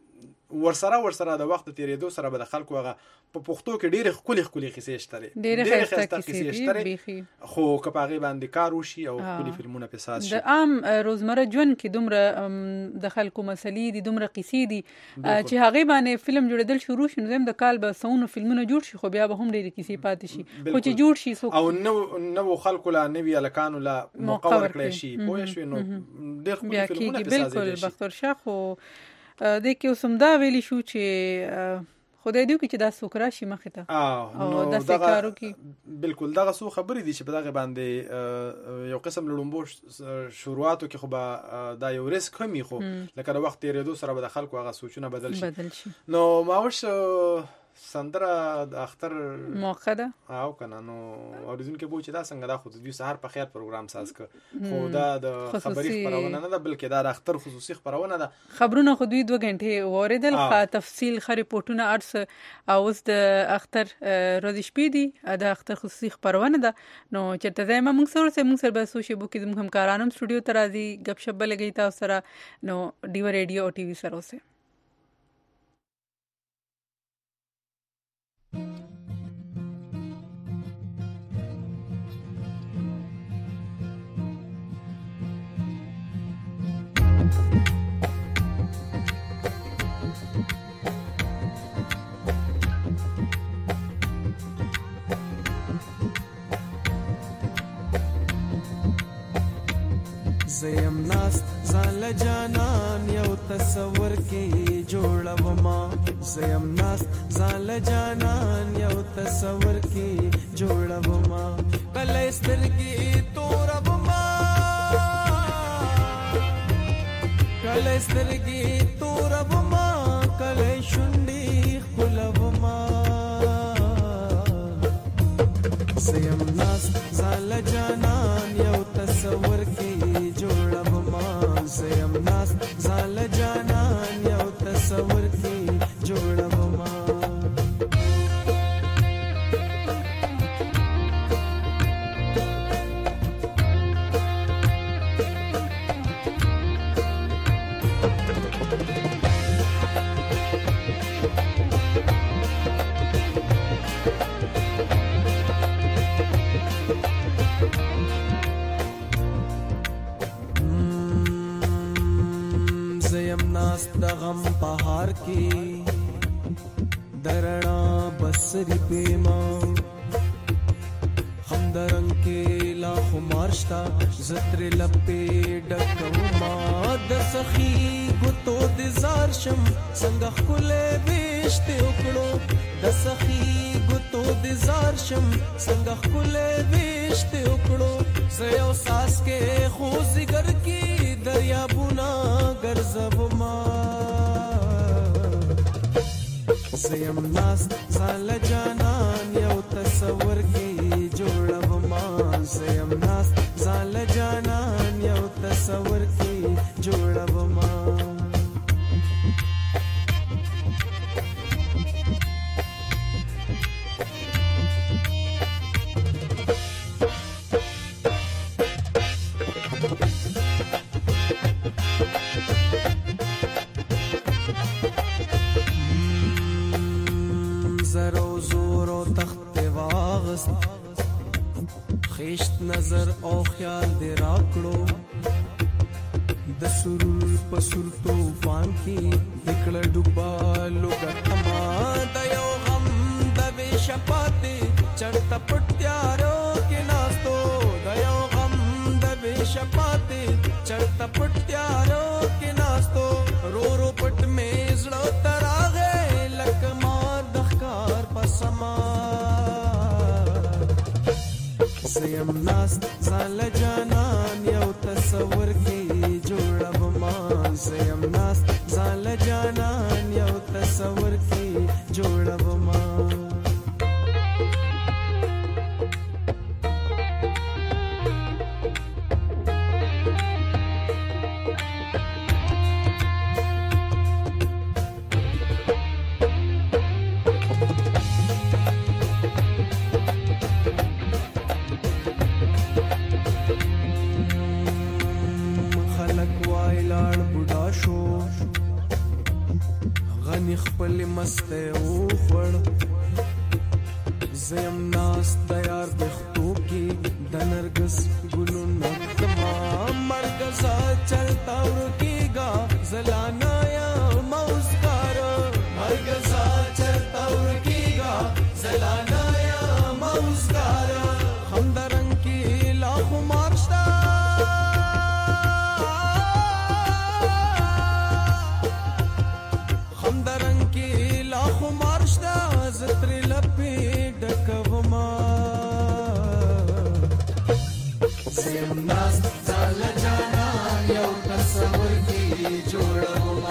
ورسره د وخت تیریدو سره به د خلکو هغه په پښتو کې ډېر خولي قصې شته ډېر قصې شته خو کپاغي باندې کار وشي او خولي فلمونه په اساس شي د عام روزمره ژوند کې دومره د خلکو مسلې دي دومره قصې دي چې هغه باندې فلم جوړېدل شروع شي نو زم د کال به سونو فلمونه جوړ شي خو بیا به هم ډېر قصې پاتې شي خو چې جوړ شي او نو خلکو لا نوی الکانو لا مقور کړی شي پوه شي نو ډېر خولي فلمونه په اساس بالکل بختور شاه خو د کې وسمدا ویلی شو چې خدای دې کې چې دا سوکرا شي مخه ته او د سکارو کې بالکل دغه سو خبرې دي چې په دغه باندې یو قسم لړمبو شروعاتو کې خو به دا یو ریسک همي خو لکه د وخت تیریدو سره به د خلکو هغه سوچونه بدل شي نو ماوش سندره د اختر موقع ده او کنه نو اوریدونکو به چې دا څنګه دا خو د سهار په خیر پروګرام ساز ک خو دا د خبري خبرونه نه ده بلکې دا د اختر خصوصي خبرونه ده. خبرونه خو 2 غنټې اوریدل خا تفصیل خري پورتونه ارس او اوس د اختر روز شپې دي د اختر خصوصي خبرونه ده. نو چرته زما موږ سره به سوشي بو کې زموږ همکارانم سټوډیو ته راځي غب شپ لګی تاسو سره نو ډیو ریډیو او ټي وي سره اوسه. زیم ناست زال جانان یو تصور کې جوړوما زیم ناست زال جانان یو تصور کې جوړوما کله سترګې توربما کله سترګې توربما کله شونډې خپلوما زیم ناست زال جانان یو تصور کې زیم ناست زال جانان یو تصور کې جوړوما د غم پهار کې درنا بسری پیما هم درنګ کې لا خمارشتا زتر لپې ډکوما د سخی ګوتو د زار شم څنګه خلې بيشته وکړو د سخی ګوتو د زار شم څنګه خلې بيشته وکړو زيو ساس کې خو زګر کې دریابونه ګرځوما زیم ناست زال جانان یو تصور کې جوړوما زیم ناست زال جانان یو تصور کې جوړوما خیشت نظر او خیال دی راکړو د سرور په سر طوفان کې دکړه ډوبالو ګټما د یو غم د وې شپاتې چړت پټیارو کې ناستو د یو غم د وې شپاتې چړت پټیارو کې ناستو رو رو پټ مې زړه تراغه لکما د ښکار پسما زیم ناست زال جانان یو تصور کې جوړوما زیم ناست زال جانان یو تصور کې جوړوما خپل مسته او خړ زم ناس تیار بختو کې د نرګس ګلو نکما مرګزا چلتا ورکیگا زلانا یا موسکار مرګزا چلتا ورکیگا زلانا یا موسکار هم درنګ کې لاخو مارشتا زتر لپې ډکوما زم ناست زال جانان یو تصور کې جوړوما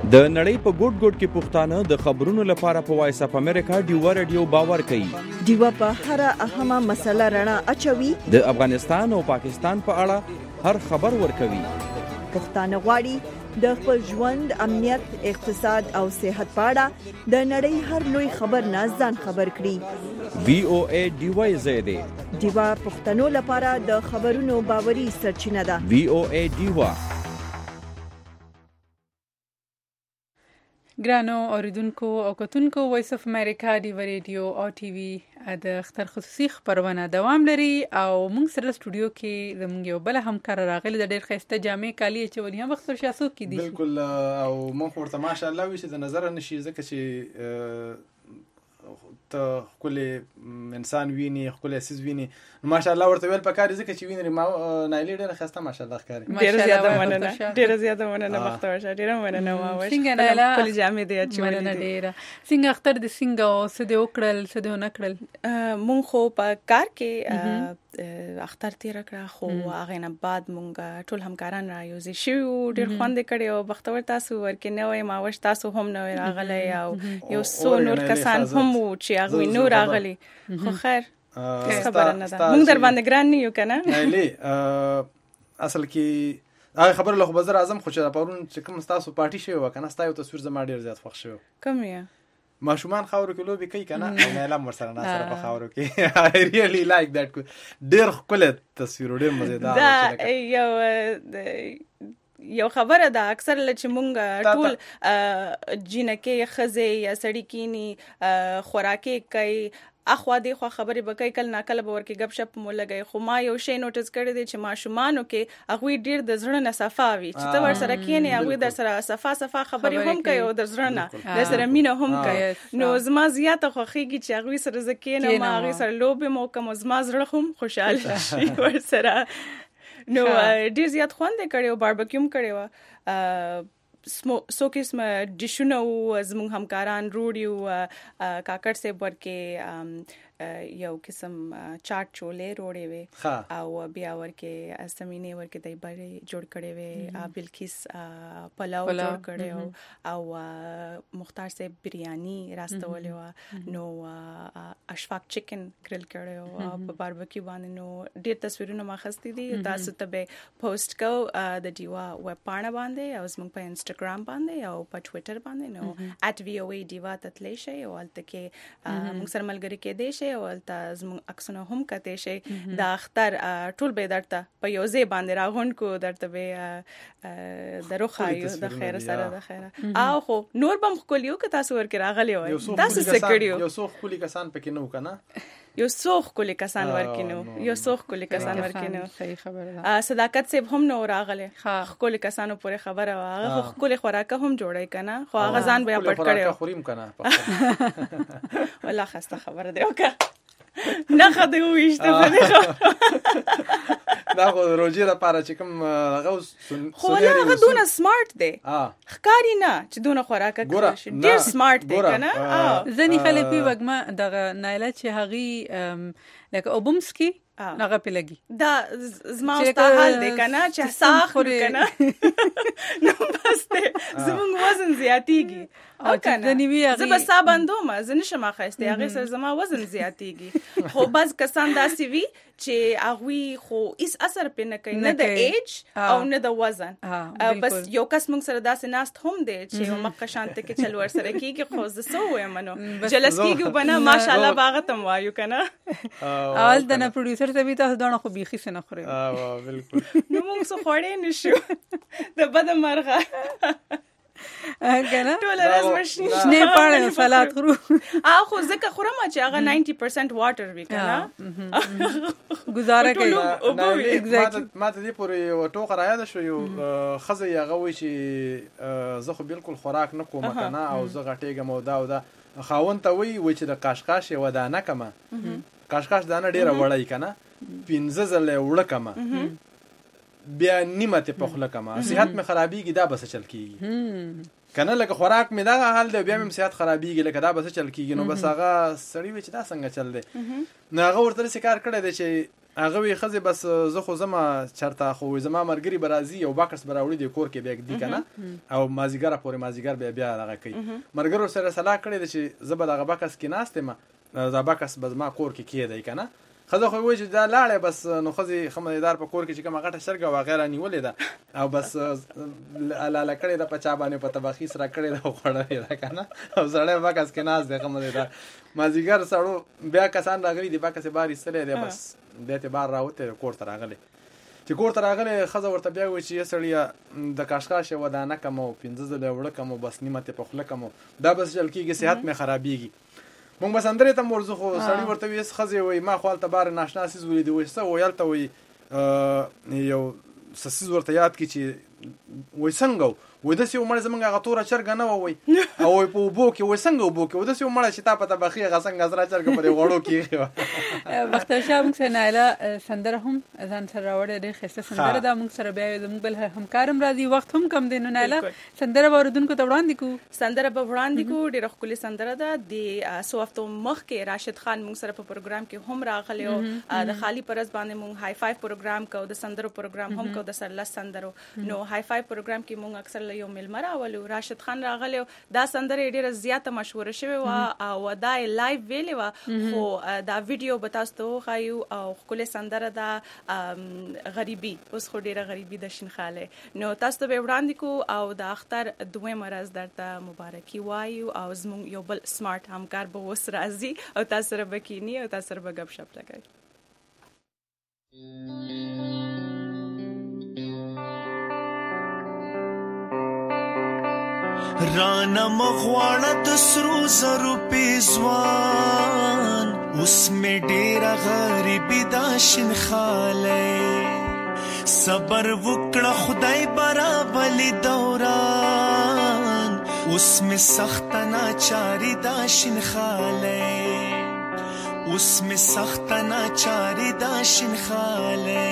د نړۍ په ګوټ ګوټ کې پښتانه د خبرونو لپاره په وایس اپ امریکا ډیوا رادیو باور کوي. ډیوا په هر اهمه مسله رڼا اچوي. د افغانستان او پاکستان په اړه هر خبر ورکوي. پښتانه غواړي د خپل ژوند، امنیت، اقتصاد او صحت په اړه د نړۍ هر لوی خبر نه ځان خبر کړي. VOA ډیوا زیاده ډیوا پښتنو لپاره د خبرونو باوري سرچینه ده. VOA ډیوا. ګرانو اوریدونکو او کتونکو، وایس اف امریکا ډیوا ریډیو او ټي وي د اختر خصوصي خبرونه دوام لري او موږ سره سټوډیو کې زموږ یو بل همکار راغلی د ډېر ښایسته جامې کالي اچولي هم وخت شاسو کې دي. بالکل او موږ ورته ماشاءالله وي چې د نظر نشي ځکه چې ته خپل انسان ویني، خپل اساس ویني، ماشاءالله ورته ویل پکاري ځکه چې ویني ما نایلی ډېر ښایسته ماشاءالله ښکاري. ډېر زیاته مننه مختور شه، ډېر مننه واوښ خپل جامې دی اچولې ډېر. څنګه اختر د څنګه او څه دی وکړل څه دی نه کړل؟ مونږ خو په کار کې اختر تیر کړه، خو هغه نه بعد مونږ ټول همکاران را یوځای شو، ډېر خوند کړي او بختور تاسو ورکې نه وای ما وښ تاسو هم نه راغلی او یو څو نور کسان هم چې هغه نور راغلي. خو خیر خبره نه ده، مونږ در باندې ګران نه یو کنه. نه اصل کې هغه خبره له وزیر اعظم خو چې پرون چې کوم تاسو پارټي شوی وکنه ستاسو تصویر زما ډېر زیات خوښ شو. کوم یې ماشومان خاورو کې لوبي کوي کنه، نه لم ورسره نه سره په خاورو کې. I really like that. ډېر ښکلی تصویر، ډېر مزیدار. یو خبره ده اکثر چې مونږ ټول جنکې خزې یا سړی کینی خوراکي کوي اخوا دی خو خبرې بکای کل ناکل به ورکې غب شپ مو لګي. خو ما یو شی نوټس کړی دی چې ماشومانو کې هغه ډیر د زړه نه صفاوي چې ته ور سره کینې هغه در سره صفا خبرې هم کوي او د زړه نه د سره مینه هم کوي. نو زما زیاته خوخیږي چې هغه سره زکینه ما هغه سره لوبه مو کوم زما زړه هم خوشاله شي ور سره. نو ډیر زیات خوند کړي او باربیکیوم کړي و سو قسم ډیشونه او زموږ همکاران روډي او کاکړ سه ورکه یو قسم چاټ چولې روړې وي او بیا ورکه سمینه ورکه دای بری جوړ کړي وي، بلکیس پلاو جوړ کړي او مختار سه بریانی راستولې و. نو اشفاق چکن گریل کړي او په باربیکیو باندې. نو ډېر تصویرونه ما خستې دي، تاسو ته به پوسټ کو د دیوا ویب پاڼه باندې او زموږ په انستګرام باندې او په ټوئیټر باندې. نو @voa diva تتلی شي او الته کې موږ سره ملګری کې دی شي او الته زموږ عکسونه هم کته شي. د اختر ټول به درته په یو ځای باندې راغون کو درته به دروخایو د خیر سره د خیر او خو نور بم خلیو که تاسو ورکه راغلی وای تاسو څه کړیو. یو څو خولي کسان پکې نو کنه، یو څوخ کلی کسان ورکینو، یو څوخ کلی کسان ورکینو. صحیح خبره ده. صداقت سیب هم نو راغله، خپل کسانو پورې خبره واغه خپل خوراکه هم جوړای کنه، خو هغه ځان بیا پټ کړو خوریم کنه. والله خسته خبره ده وکړه نه خدای وښته په دې دا خو روجي لپاره چې کوم هغه خو هغه دونه سمارټ دی ښکاری نه چې دونه خوراکه کوي ډیر سمارټ دی کنه. ځنی خلک په وګما دغه نایله چې هغه لکه اوبمسکی هغه په لګي دا زما استحال دی کنه چې ساخ کنه نو بس ته زموږ وزن زیاتیږي او کنه زه به صابندو ما زه نشم اخیسته هغه سره زما وزن زیاتیږي. خو بس کسان داسې وي چې هغه خو هیڅ اثر پې نه کوي، نه د ایج او نه د وزن. بس یو کس موږ سره داسې ناست هم دی چې مکه شانته کې چل ور سره کیږي خو زه سو وایم نو جلس کیږي بنا ماشاءالله باغ تم وایو کنه. اول دنه پروډوسر ته به تاسو دونه خو بيخي سن خوري. بالکل نو موږ څه خوړې نشو د بد مرغه کنه ټول راز ماشین نه پاره سلاد خورو خو ځکه خورم چې هغه 90% واټر وی کنه گزاره کوي. ما ته دې پورې ټوکه را یاد شو یو خزه هغه وی چې زه خو بالکل خوراک نه کوم کنه او زه غټېږم او دا خاون ته وی چې د قاشقاش یو دانه کما قاشقاش دانه ډیره وړای کنه 15 ځله وړه کما بیا نیمه ته پخله کما صحت مې خرابېږي دا بس چل کیږي کنه لکه خوراک مې دا حال دی بیا مې صحت خرابېږي لکه دا بس چل کیږي. نو بس هغه سړی و چې دا څنګه چل دی نو هغه ورته کار کړی دی چې هغه وی خزه بس زه خو زما چرته خو زما مرګري برازي او باکس براوړي د کور کې بیگ دی کنه او مازیګر پورې مازیګر بیا دغه کوي مرګرو سره صلاح کړی چې زبر دغه باکس کې ناشته ما دا باکس بس ما کور کې کېدای کنه خزه خو وایي چې دا لاړې بس نو خزه خمدار په کور کې چې کومه غټه شرګه وغیرہ نیولې ده او بس لاله کړی دا پچا باندې په تبخی سره کړی دا خوړلې ده کنه او سړی باکس کې ناز ده خمدار مازیګر سړو بیا کسان راغلي دی باکس باري سره دی بس به ته بار راوته کور ته راغلی چې کور ته راغلی خزه ورته بیا وایي چې سړی د کاشکاش ودانه کوم 15 ځله وړه کوم بس نیمه ته په خله کوم دا بس جل کېږي صحت مې خرابېږي مونږ بس اندرې ته مرزو خو سړی ورته ویس خزه وای ما خپل ته بار ناشنا سیز ولې دی وسه ویل ته وای یو سیز ورته یاد کی چې وای څنګه وای د سی عمر زمونږه غتوره چرګ نه وای او وای په بو کې وای څنګه وبو کې د سی عمر چې تا پته بخي غسنګ غزرا چرګ په غړو کې وخت شام سناله سندره هم ځان سره وړه د خسته سندره د موږ سره بیا زموږ بل همکارم راځي وخت هم کم دی نو ناله سندره ورودونکو ته وړاندې کو سندره به وړاندې کو ډېر خولي سندره ده د سو هفتو مخ کې راشد خان موږ سره په پروګرام کې هم راغلی او د خالی پرز باندې موږ های فایو پروګرام کو د سندرو پروګرام هم کو د سرلس سندرو نو های فایو پروګرام کې موږ اکثر یو ملمر اولو راشد خان راغلی دا سندره ډېره زیاته مشهور شوه او دا لایو ویلې و خو دا ویډیو به تاسو ته وښایو او خولي سندره دا غریبي اوس خو ډېره غریبي د شینخاله نو تاسو ته وړاندې کو او د اختر دوه مرز درته مبارکي وایو او زموږ یو بل سمارټ همکار به وس راځي او تاسو سره بکینی او تاسو سره به غب شپ لګوي رانا مغواړه د سرو زرو پیزوان اوس مې ډېره غریبي دا شینخاله صبر وکړه خدای برابرلی دوران اوس مې سخت ناچاري دا شینخاله اوس مې سخت ناچاري دا شینخاله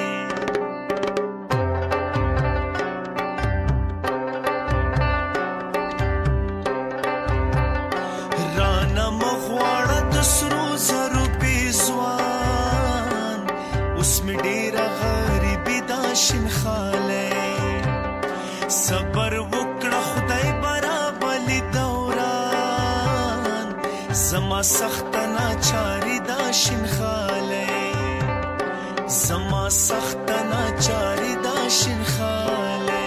صبر وکړه خدای برابرلی دوران زما سخت ناچاری دا شینخاله زما سخت ناچاری دا شینخاله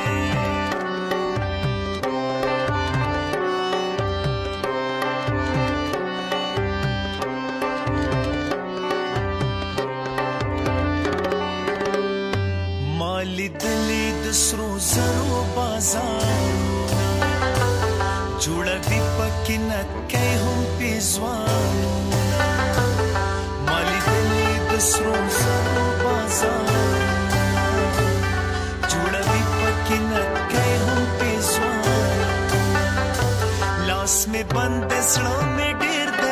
مالی دلی د سرو زرو بازارونه جوړوي پکې نکې هم پیزوانونه مالی دلی د سرو زرو بازارونه جوړوي پکې نکې هم پیزوانونه لاس مې بند زړه مې ډېر د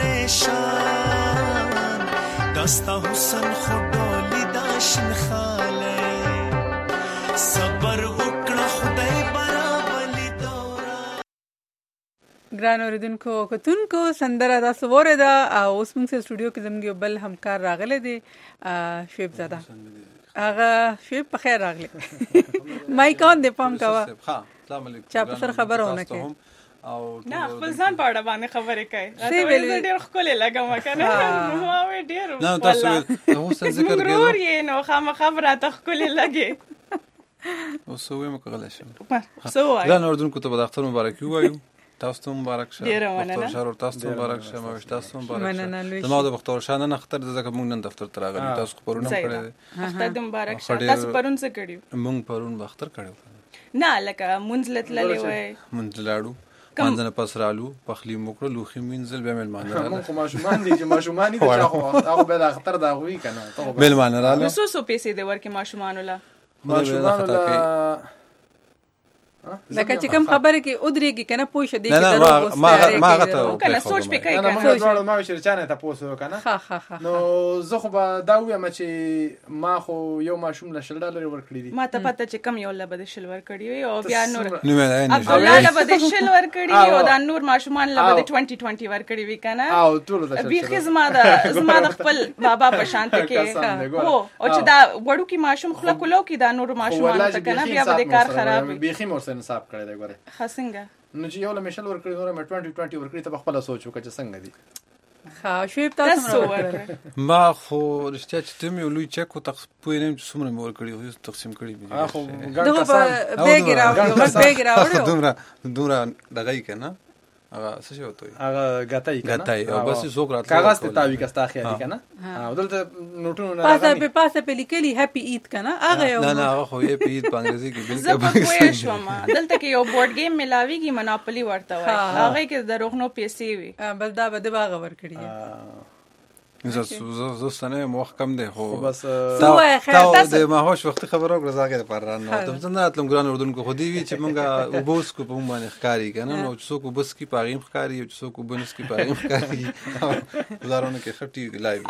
پریشان دستا حسن خو ډولي دا شینخاله صبر وکړه خدای برابرلی دوران ګران اوریدونکو کتونکو سندره تاسو وره او اوس موږ سټوډیو کې زموږ بل همکار راغلی دی شعیب زاده هغه شعیب په خیر راغلی مایک اون دی پام کاوه ها السلام علیکم چا په سر خبرونه کوي او نه خپل ځان په اړه باندې خبرې کوي راته ډېر ښکلې لګم کنه نو او ډېر نه تاسو اوس ذکر کوي ضرور یې نو خبره ته ښکلې لګي او سوې مکغله شم سوې ځان اردن کو ته د اختر مبارکي وایو تاسو ته مبارک شه دفتر شهر تاسو ته مبارک شه ما تاسو مبارک شه زما د دفتر شانه نه اختر د زکه مونږ نن دفتر ته راغلي تاسو پرونه کړی اختر د مبارک شه تاسو پرون څه کړیو مونږ پرون اختر کړو نه لکه منځلت للی وای منځلاړو مانځنه پس رالو پخلی موکړو لوخي منځل به ملمان رااله مونږ ماشومان دي چې ماشومان دي چې هغه به د اختر دا غوي کنه ملمان رااله نو سو پیسې د ورکه ماشومان ولا ماشومان ولا لکه چې کوم خبره کې ودرېږي کنه پوه شه دې نه ما غته کنه سوچ په کوي کنه موږ ډول ما چې چانه تاسو کنه ها نو زه خو به دا وایم چې ما خو یو ماشوم له $10 ورکړی دي ما ته پته چې کم یو لبه د شل ورکړی وي او بیا نور نو مې عبدالله لبه د شل ورکړی او دا نور ماشومان لبه د 2020 ورکړی وي کنه او ټول د شل بیا زما د خپل بابا په شانت کې او چې دا وړو کې ماشوم خلق لو کې دا نور ماشومان ته کنه بیا به کار خراب وي بيخي مور سره حساب کړی دی ګوره خاصنګه نو چې یو له مشل ورکړی نور مې 2020 ورکړی ته خپل سوچ وکړه چې څنګه دي ها شوی تاسو ما خو رښتیا چې ته مې لوی چک او تخپوی نیم چې څومره مې ورکړی خو تقسیم کړی دي خو بیگ راوړو دومره دغه کنه هغه څه شو ته هغه غتای او بس څوک راته کاغذ ته تاوی کستا خیالي کنه او دلته نوټونه نه پاسه په لیکلي هپی ایت کنه هغه نه هغه خو هپی ایت په انګریزي کې بالکل شوم دلته کې یو بورډ گیم ملاویږي مناپلی ورته وای هغه کې دروغنو پیسې وي بل دا به د باغ ورکړي زه ستنه موخ کم دی خو بس تا د ماهوش وخت خبرو غزاګه پر نه ته څنګه اتلم ګران اردن کو خو دی وی چې مونږه وبوس کو په باندې ښکاری کنه نو څوک وبس کی پاغیم ښکاری او څوک وبنس کی پاغیم ښکاری گزارونه کې خټي لایو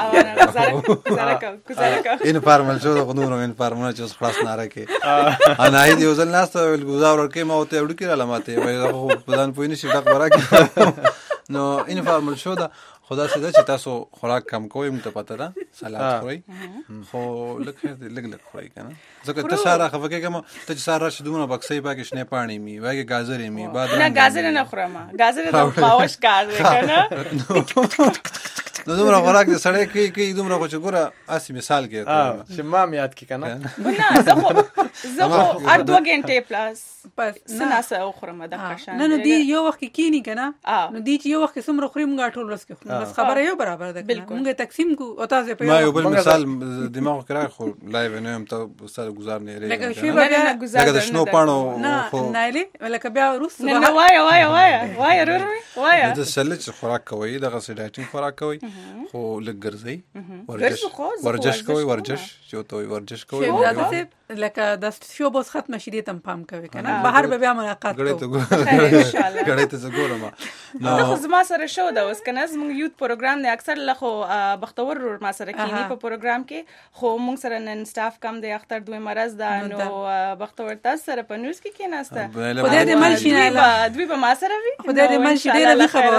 ان فارمل شو د غنورو ان فارمل چې خلاص نه راکې انا هی یو ځل ناس گزار ورکې ما او ته وړ کې علامات وي خو بدن پوینه شي ډک ورکې نو ان فارمل شو دا خدا سي دا چې تاسو خوراک کم کوئ مونږ ته پته ده سلاد خورئ خو لږ خورئ کنه ځکه ته ساره خفقه کوم ته چې ساره راشي دومره بکسې پاکې شنه پانی می واګه گازرې می بعد نه گازر نه خورم گازر د ماوش کار دی کنه نو دومره خوراک دې سړی کوي دومره خو چې ګوره اسی مثال کې چې ما یاد کې کنه نه زه خو ار 2 غنټه پلاس پس نه سه خورم د قشان نه دی یو وخت کینی کنه نو دی چې یو وخت څومره خوري مونږ ټول ورځ کې بس خبره یو برابر ده مونږ تقسیم کو او تاسو په ما یو بل مثال دماغ کرا خو لایو نه هم ته استاد گزار نه لري لکه شی به لکه د شنو پانو خو نه لري لکه بیا روس نه وای د سلچ خوراک کوي دغه سډایټینګ خوراک کوي خو لږ ګرځي ورزش کوي ورزش کوي لکه د شو بوس ختم شې دې تم پام کوي کنه بهر به بیا ملاقات کوو ان شاء الله غړې ته زګورم نو خو زما سره شو دا اوس کنه زموږ یوت پروګرام نه اکثر لخوا بختور ما سره کینی په پروګرام کې خو موږ سره نن سټاف کم دی اختر دوی مرز دا نو بختور تاسو سره په نیوز کې کیناسته خدای دې مل شي نه دوی په ما سره وي خدای دې مل شي ډېر خبره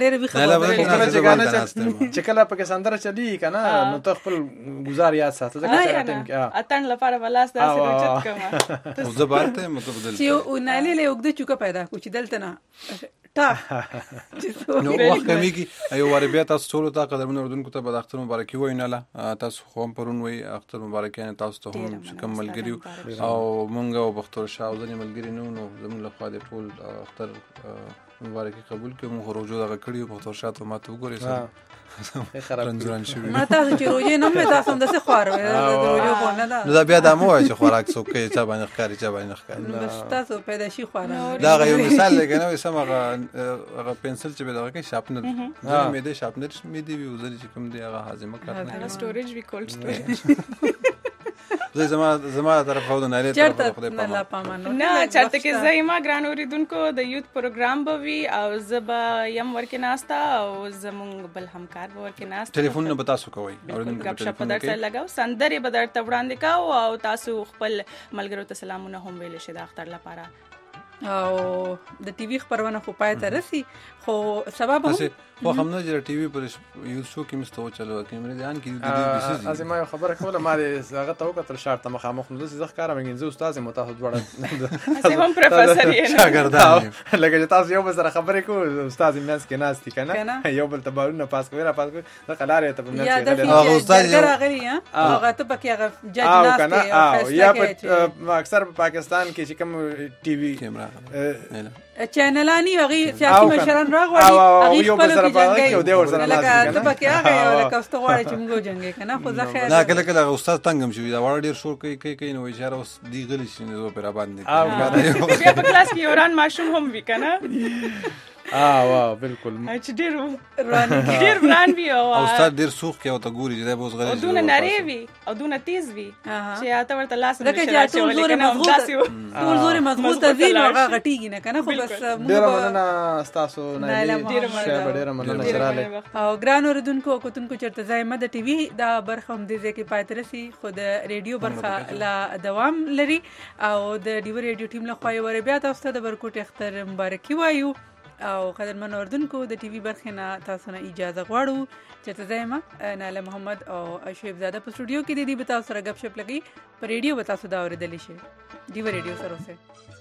چې کله په کې سندره چلی کنه نو ته خپل گزار یاد ساته ځکه چې اتن لپاره ولاس داسې روچت کوم زه بارته متبدل چې ونالي له وګد چوکا پیدا کو چې دلته نه تا نو وخت کمیږي ایو ور بیا تاسو ټول ته قدرمن اردن کو ته بد اختر مبارکي وای نه تاسو خو پرون وای اختر مبارکي نه تاسو ته هم کوم ملګری او مونږ او بختور شاه ځنی ملګری نو زموږ له خوا دې ټول اختر مبارکي قبول کړو مو روزو دغه کړیو بختور شاه ته ماته وګورئ رنځوران شوی ما تاسو چې روزه نه مې تاسو هم د څه خور وای روزه خو نه ده دا بیا د مو چې خوراک څوک کوي چې باندې ښکاری بس تاسو پیدا شي خور دا یو مثال لګنه سم هغه پنسل چې به دغه کې شارپنر مې دې شارپنر مې دی وزري چې کوم دی هغه هاضمه کړنه سټوریج وی کولډ سټوریج زما طرف خو نه لري طرف خو نه لا پامانو نه چرته کې زایما ګران اوریدونکو د یوت پروګرام بوي او زبا یم ورکه ناستا او زمونږ بل همکار ورکه ناستا ټلیفون نه بتا سو کوي اوریدونکو ټلیفون نه کوي لګاو سندري بدر ته وړاندې کاو او تاسو خپل ملګرو ته سلامونه هم ویل شي د اختر لپاره او د ټي وي خبرونه خو پای ته رسي خو سبب هم خو هم نه جره ټي وي پر یو شو کې مستو چلو کیمرې ځان کې د دې بيسي ازه ما خبره کوله ما هغه ته وکړل شرط مخامخ نو زه ښکارم انګلیزي استاد متاسو جوړه ازه هم پروفیسور یې شاګردان لکه تاسو یو بل سره خبرې کو استاد میاس کې ناس دي کنه یو بل تبارونه پاس کوي را پاس کوي دا قلاره ته په میاس کې هغه استاد راغلی هغه ته پکې هغه جج ناس دی یا اکثر په پاکستان کې چې کوم ټي وي کیمرا چینلانی هغه سیاسي مشران راغوري هغه خپل جنگي یو دی ورسره لکه ته پکې هغه لکه استغواړي چې موږ جنگي کنه خو ځکه نه کله کله استاد تنگم شوی دا وړ ډیر شور کوي نو اشاره اوس دی غلی شي نو پر باندې بیا په کلاس کې اوران ماشوم هم وی کنه واه بالکل چې ډیر روان وي او استاد ډیر سوخ کې او ته ګوري چې دا به اوس غلط او دونه نری وي او دونه تیز وي چې اته ورته لاس نه شي ټول زور مضغوط وي نو هغه غټیږي نه کنه خو بس ډیر مننه تاسو نه ډیر مننه شراله او ګران اوردونکو کوتونکو چرته زایمه د ټي وي دا برخه هم دې کې پاترسي خو د ریډیو برخه لا دوام لري او د ډیو ریډیو ټیم له خوا ور بیا تاسو ته د برکوټ اختر مبارکي وایو او قدرمن اوردونکو د ټي وي برخه نه تاسو نه اجازه غواړو چې زایمه ناله محمد او شعیب زاده په سټوډیو کې دي به تاسو سره غپ شپ لګي په ریډیو به تاسو دا اوریدلی شي ډیو ریډیو سره اوسه